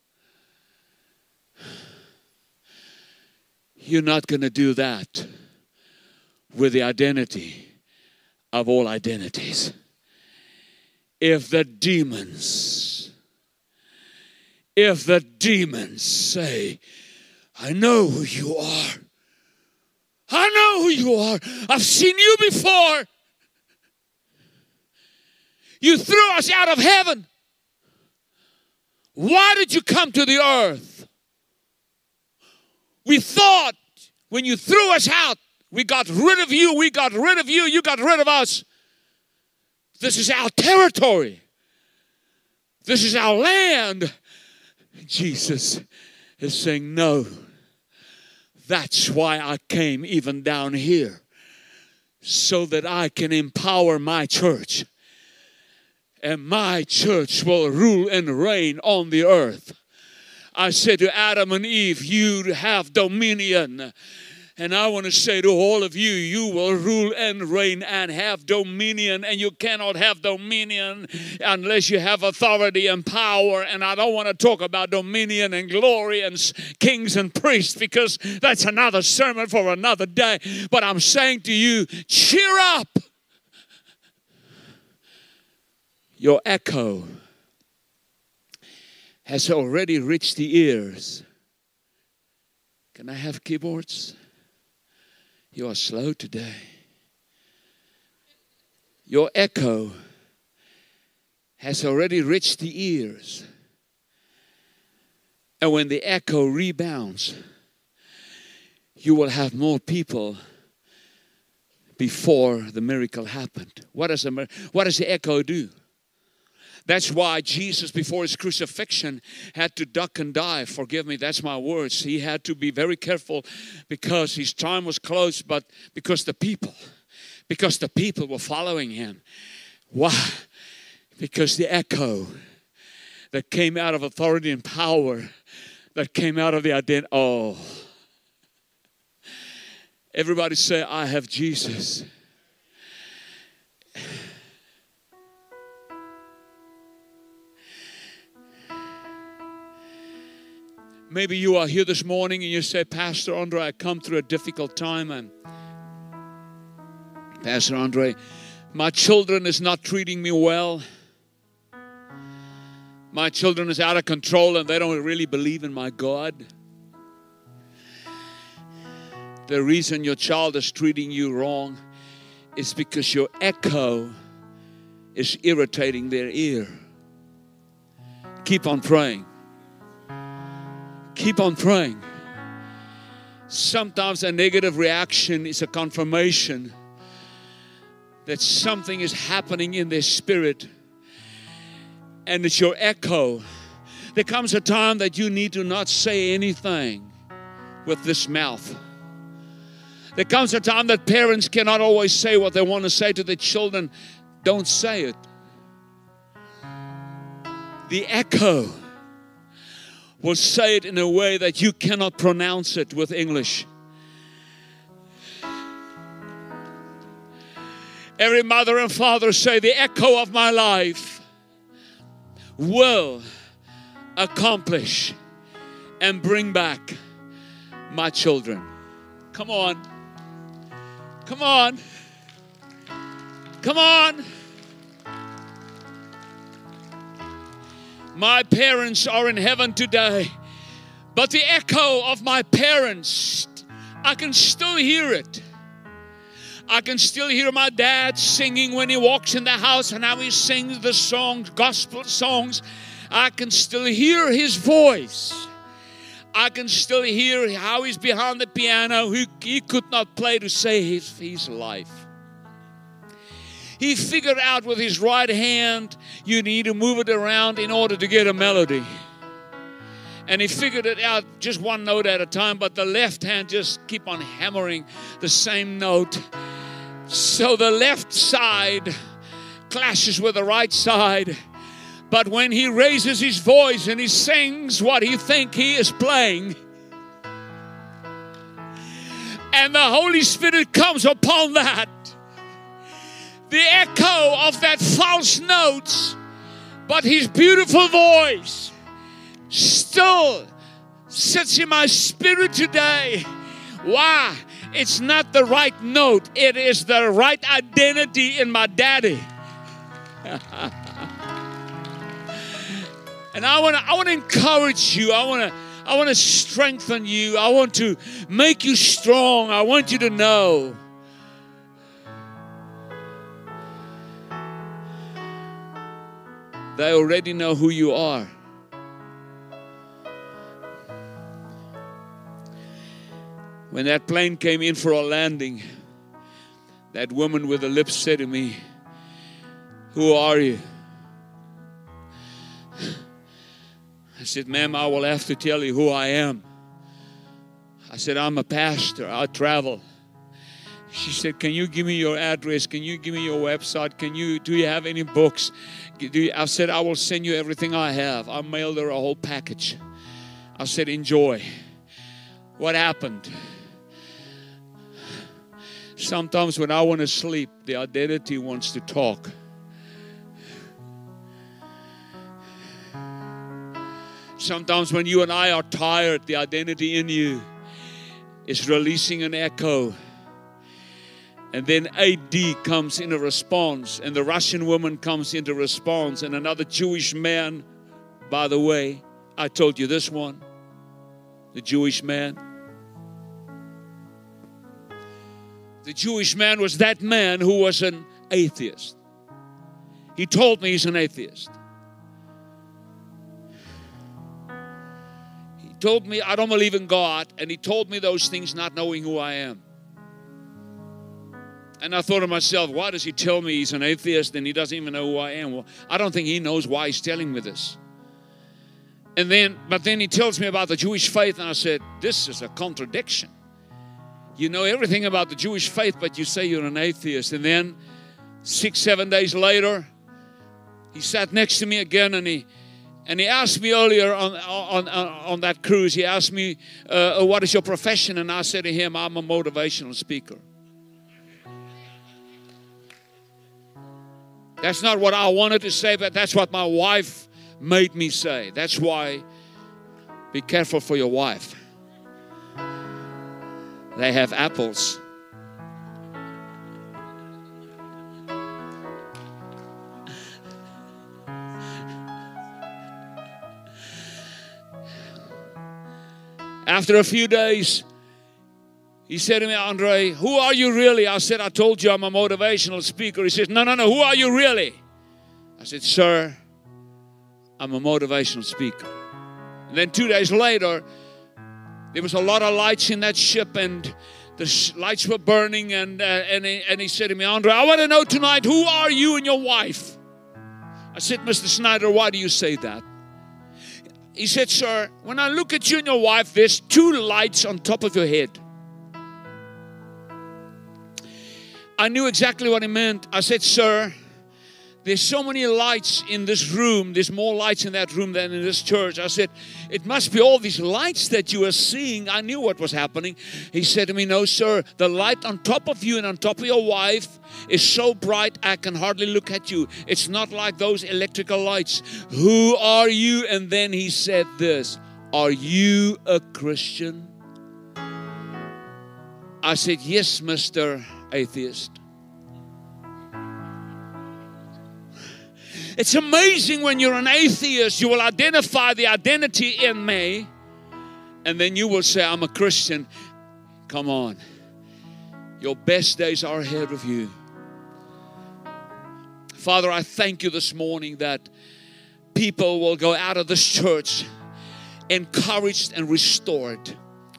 You're not going to do that with the identity of all identities. If the demons say, I know who you are. I know who you are. I've seen you before. You threw us out of heaven. Why did you come to the earth? We thought when you threw us out, we got rid of you, you got rid of us. This is our territory. This is our land. Jesus is saying, no. That's why I came even down here. So that I can empower my church. And my church will rule and reign on the earth. I said to Adam and Eve, you have dominion. And I want to say to all of you, you will rule and reign and have dominion. And you cannot have dominion unless you have authority and power. And I don't want to talk about dominion and glory and kings and priests, because that's another sermon for another day. But I'm saying to you, cheer up. Your echo has already reached the ears. Can I have keyboards? You are slow today. Your echo has already reached the ears. And when the echo rebounds, you will have more people before the miracle happened. What does the echo do? That's why Jesus, before his crucifixion, had to duck and dive. Forgive me, that's my words. He had to be very careful because his time was close, but because the people were following him. Why? Because the echo that came out of authority and power, that came out of the identity. Oh. Everybody say, I have Jesus. Maybe you are here this morning and you say, Pastor Andre, I come through a difficult time, and Pastor Andre, my children is not treating me well. My children is out of control and they don't really believe in my God. The reason your child is treating you wrong is because your echo is irritating their ear. Keep on praying. Keep on praying. Sometimes a negative reaction is a confirmation that something is happening in their spirit, and it's your echo. There comes a time that you need to not say anything with this mouth. There comes a time that parents cannot always say what they want to say to their children. Don't say it. The echo will say it in a way that you cannot pronounce it with English. Every mother and father say, the echo of my life will accomplish and bring back my children. Come on. Come on. Come on. My parents are in heaven today, but the echo of my parents, I can still hear it. I can still hear my dad singing when he walks in the house and how he sings the songs, gospel songs. I can still hear his voice. I can still hear how he's behind the piano. He could not play to save his life. He figured out with his right hand, you need to move it around in order to get a melody. And he figured it out just one note at a time, but the left hand just keep on hammering the same note. So the left side clashes with the right side. But when he raises his voice and he sings what he thinks he is playing, and the Holy Spirit comes upon that, the echo of that false notes, but his beautiful voice still sits in my spirit today. Why? It's not the right note. It is the right identity in my daddy. And I want to encourage you. I want to strengthen you. I want to make you strong. I want you to know they already know who you are. When that plane came in for a landing, that woman with the lips said to me, "Who are you?" I said, "Ma'am, I will have to tell you who I am." I said, "I'm a pastor. I travel." She said, "Can you give me your address? Can you give me your website? Do you have any books?" I said, "I will send you everything I have." I mailed her a whole package. I said, "Enjoy." What happened? Sometimes when I want to sleep, the identity wants to talk. Sometimes when you and I are tired, the identity in you is releasing an echo. And then AD comes in a response, and the Russian woman comes into response, and another Jewish man, by the way, I told you this one, the Jewish man. The Jewish man was that man who was an atheist. He told me he's an atheist. He told me, "I don't believe in God," and he told me those things not knowing who I am. And I thought to myself, why does he tell me he's an atheist and he doesn't even know who I am? Well, I don't think he knows why he's telling me this. But then he tells me about the Jewish faith, and I said, this is a contradiction. You know everything about the Jewish faith, but you say you're an atheist. And then 6-7 days later, he sat next to me again, and he asked me earlier on that cruise, he asked me, what is your profession? And I said to him, I'm a motivational speaker. That's not what I wanted to say, but that's what my wife made me say. That's why, be careful for your wife. They have apples. After a few days, he said to me, "Andre, who are you really?" I said, "I told you I'm a motivational speaker." He says, No, who are you really?" I said, "Sir, I'm a motivational speaker." And then 2 days later, there was a lot of lights in that ship, and the lights were burning, and he said to me, "Andre, I want to know tonight, who are you and your wife?" I said, "Mr. Snyder, why do you say that?" He said, "Sir, when I look at you and your wife, there's 2 lights on top of your head." I knew exactly what he meant. I said, "Sir, there's so many lights in this room. There's more lights in that room than in this church." I said, "It must be all these lights that you are seeing." I knew what was happening. He said to me, "No, sir, the light on top of you and on top of your wife is so bright I can hardly look at you. It's not like those electrical lights. Who are you?" And then he said this, "Are you a Christian?" I said, "Yes, Mr. Atheist." It's amazing when you're an atheist, you will identify the identity in me, and then you will say, "I'm a Christian." Come on. Your best days are ahead of you. Father, I thank you this morning that people will go out of this church encouraged and restored.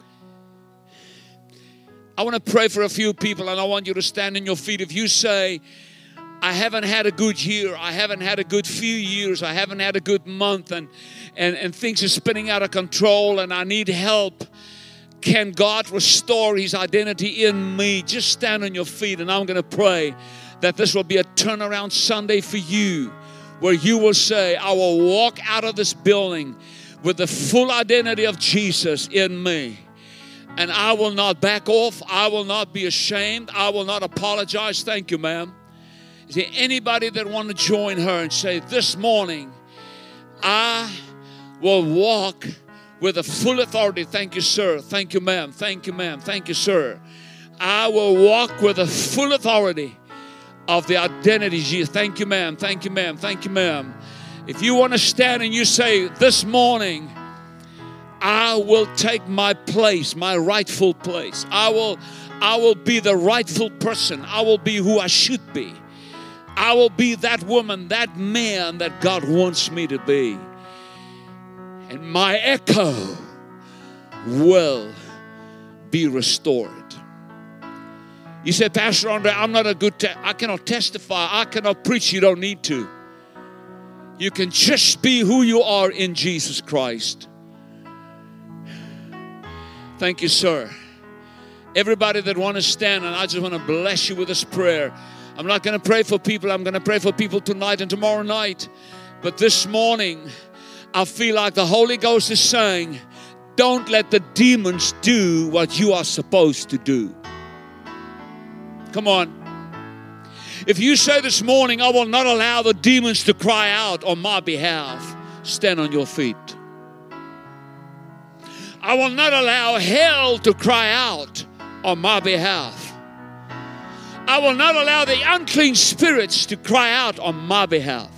I want to pray for a few people, and I want you to stand on your feet. If you say, "I haven't had a good year, I haven't had a good few years, I haven't had a good month, and things are spinning out of control, and I need help. Can God restore His identity in me?" Just stand on your feet, and I'm going to pray that this will be a turnaround Sunday for you, where you will say, "I will walk out of this building with the full identity of Jesus in me. And I will not back off. I will not be ashamed. I will not apologize." Thank you, ma'am. Is there anybody that want to join her and say, "This morning, I will walk with a full authority"? Thank you, sir. Thank you, ma'am. Thank you, ma'am. Thank you, sir. "I will walk with a full authority of the identity of Jesus." Thank you, ma'am. Thank you, ma'am. Thank you, ma'am. If you want to stand and you say, "This morning, I will take my place, my rightful place. I will be the rightful person. I will be who I should be. I will be that woman, that man that God wants me to be. And my echo will be restored. You said, Pastor Andre, I'm not a good, I cannot testify, I cannot preach. You don't need to. You can just be who you are in Jesus Christ. Thank you, sir. Everybody that want to stand, and I just want to bless you with this prayer. I'm not going to pray for people. I'm going to pray for people tonight and tomorrow night. But this morning, I feel like the Holy Ghost is saying, don't let the demons do what you are supposed to do. Come on. If you say this morning, I will not allow the demons to cry out on my behalf, stand on your feet. I will not allow hell to cry out on my behalf. I will not allow the unclean spirits to cry out on my behalf.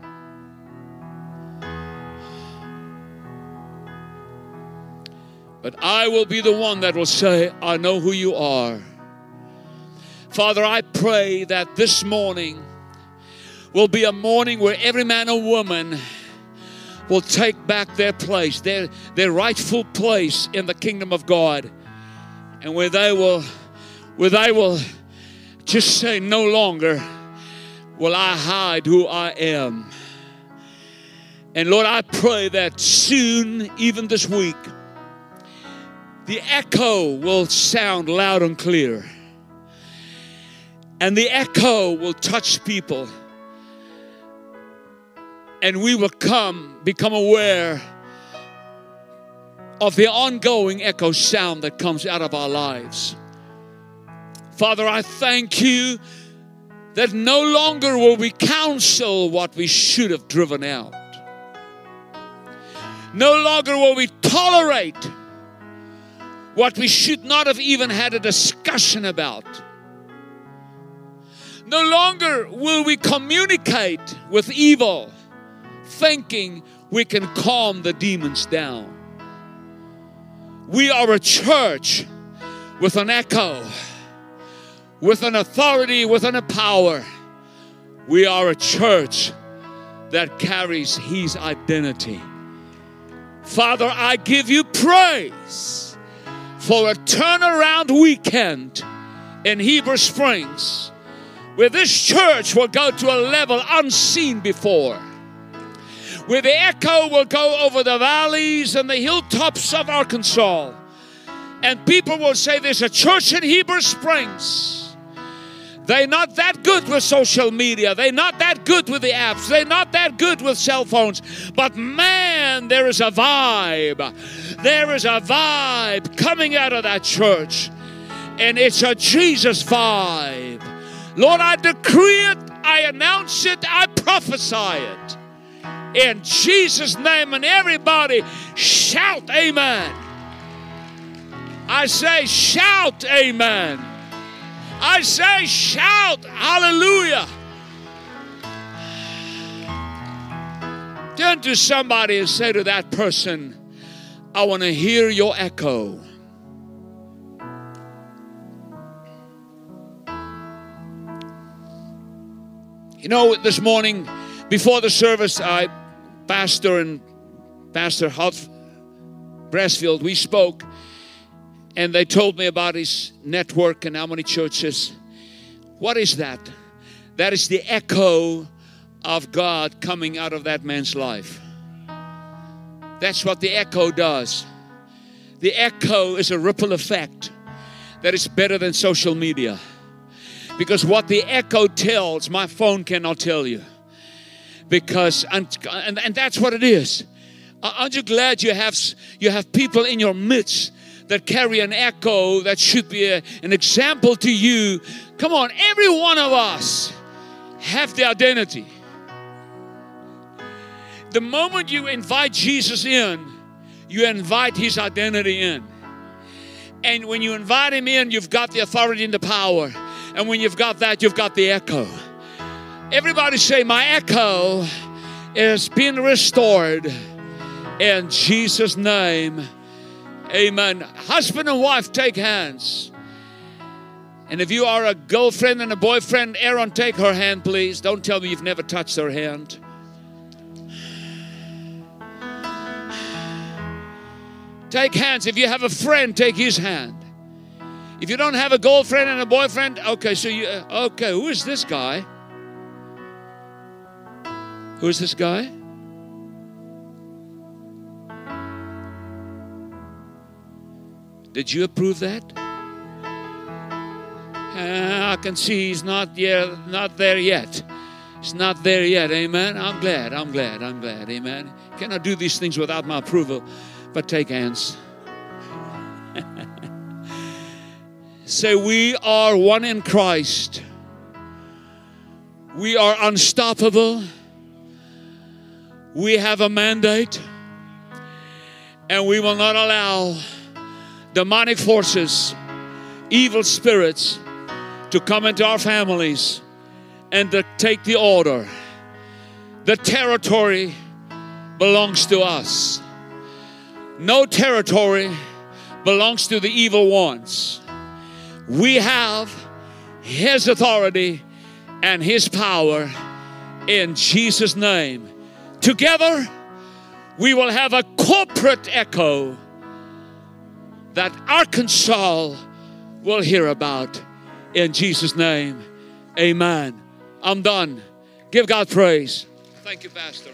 But I will be the one that will say, I know who you are. Father, I pray that this morning will be a morning where every man and woman will take back their place, their rightful place in the kingdom of God. And where they will just say, no longer will I hide who I am. And Lord, I pray that soon, even this week, the echo will sound loud and clear. And the echo will touch people. And we will become aware of the ongoing echo sound that comes out of our lives. Father, I thank you that no longer will we counsel what we should have driven out. No longer will we tolerate what we should not have even had a discussion about. No longer will we communicate with evil, thinking we can calm the demons down. We are a church with an echo, with an authority, with a power. We are a church that carries His identity. Father, I give you praise for a turnaround weekend in Heber Springs, where this church will go to a level unseen before, where the echo will go over the valleys and the hilltops of Arkansas, and people will say there's a church in Heber Springs. They're not that good with social media. They're not that good with the apps. They're not that good with cell phones. But man, there is a vibe. There is a vibe coming out of that church, and it's a Jesus vibe. Lord, I decree it, I announce it, I prophesy it. In Jesus' name, and everybody shout amen. I say shout amen. I say shout hallelujah. Turn to somebody and say to that person, I want to hear your echo. You know, this morning, before the service, Pastor Huff Brassfield, we spoke, and they told me about his network and how many churches. What is that? That is the echo of God coming out of that man's life. That's what the echo does. The echo is a ripple effect that is better than social media. Because what the echo tells, my phone cannot tell you. Because, and that's what it is. Aren't you glad you have people in your midst that carry an echo that should be an example to you? Come on, every one of us have the identity. The moment you invite Jesus in, you invite His identity in. And when you invite Him in, you've got the authority and the power. And when you've got that, you've got the echo. Everybody say, my echo is being restored in Jesus' name. Amen. Husband and wife, take hands. And if you are a girlfriend and a boyfriend, Aaron, take her hand, please. Don't tell me you've never touched her hand. Take hands. If you have a friend, take his hand. If you don't have a girlfriend and a boyfriend, okay, so you, okay, who is this guy? Who is this guy? Did you approve that? I can see he's not there yet. He's not there yet. Amen. I'm glad. Amen. Cannot do these things without my approval. But take hands. Say, we are one in Christ. We are unstoppable. We have a mandate. And we will not allow demonic forces, evil spirits to come into our families and to take the order. The territory belongs to us. No territory belongs to the evil ones. We have His authority and His power in Jesus' name. Together, we will have a corporate echo that Arkansas will hear about in Jesus' name. Amen. I'm done. Give God praise. Thank you, Pastor.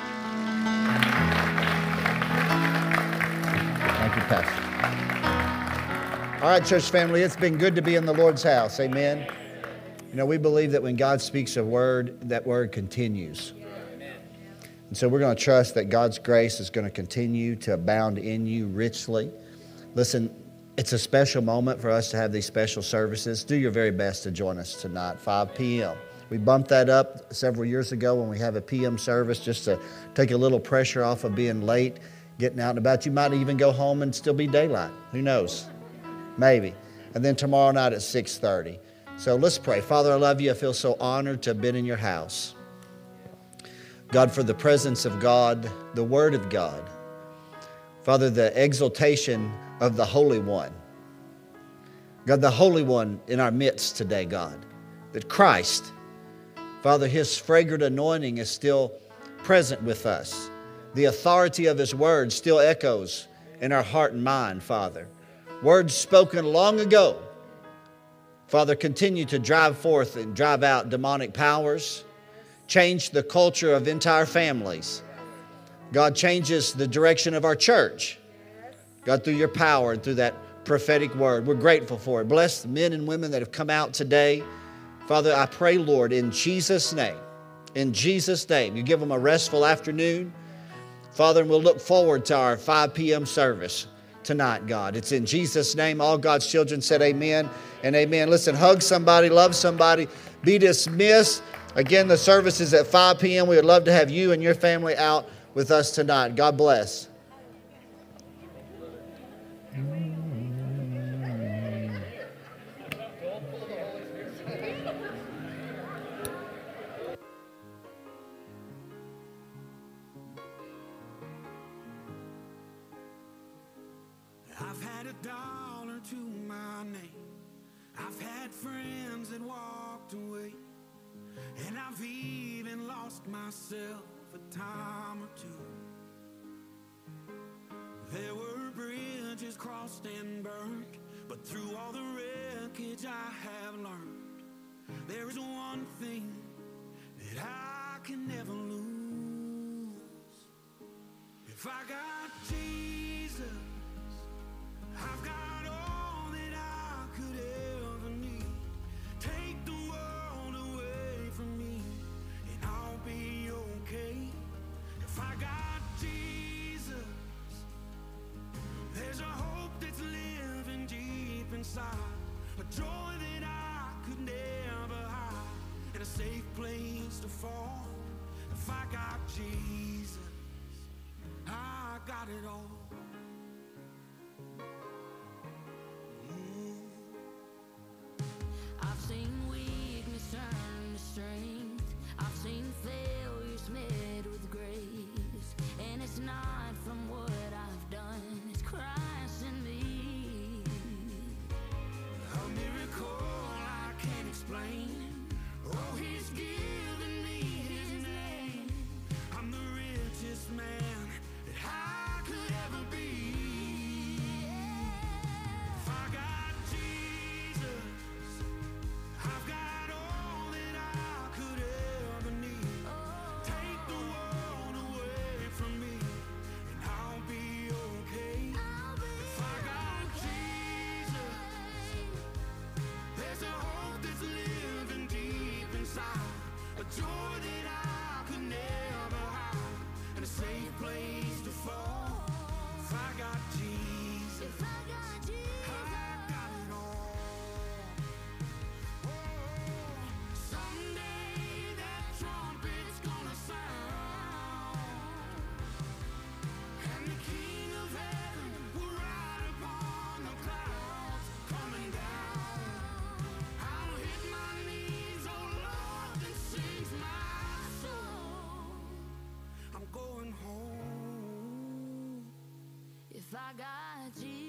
Thank you, Pastor. All right, church family, it's been good to be in the Lord's house. Amen. You know, we believe that when God speaks a word, that word continues. And so we're going to trust that God's grace is going to continue to abound in you richly. Listen, it's a special moment for us to have these special services. Do your very best to join us tonight, 5 p.m. We bumped that up several years ago when we have a p.m. service just to take a little pressure off of being late, getting out and about. You might even go home and still be daylight. Who knows? Maybe. And then tomorrow night at 6:30. So let's pray. Father, I love you. I feel so honored to have been in your house. God, for the presence of God, the Word of God. Father, the exaltation of the Holy One. God, the Holy One in our midst today, God. That Christ, Father, His fragrant anointing is still present with us. The authority of His Word still echoes in our heart and mind, Father. Words spoken long ago, Father, continue to drive forth and drive out demonic powers, change the culture of entire families. God changes the direction of our church. God, through your power and through that prophetic word, we're grateful for it. Bless the men and women that have come out today. Father, I pray, Lord, in Jesus' name, you give them a restful afternoon. Father, and we'll look forward to our 5 p.m. service tonight, God. It's in Jesus' name. All God's children said amen and amen. Listen, hug somebody, love somebody, be dismissed. Again, the service is at 5 p.m. We would love to have you and your family out with us tonight. God bless. I've had $1 to my name. I've had friends that walked away. And I've even lost myself a time or two. There were bridges crossed and burned, but through all the wreckage I have learned, there is one thing that I can never lose. If I got Jesus, I've got all that I could ever need. Take the world away from me, and I'll be okay. If I got Jesus, there's a hope that's living deep inside, a joy that I could never hide, and a safe place to fall. If I got Jesus, I got it all. I've seen weakness turn to strength. I've seen failures met with grace. And it's not from what I've done, it's Christ in me. A miracle I can't explain. Oh, He's given me His name. I'm the richest man that I could ever be. If I got Jesus, got Jesus.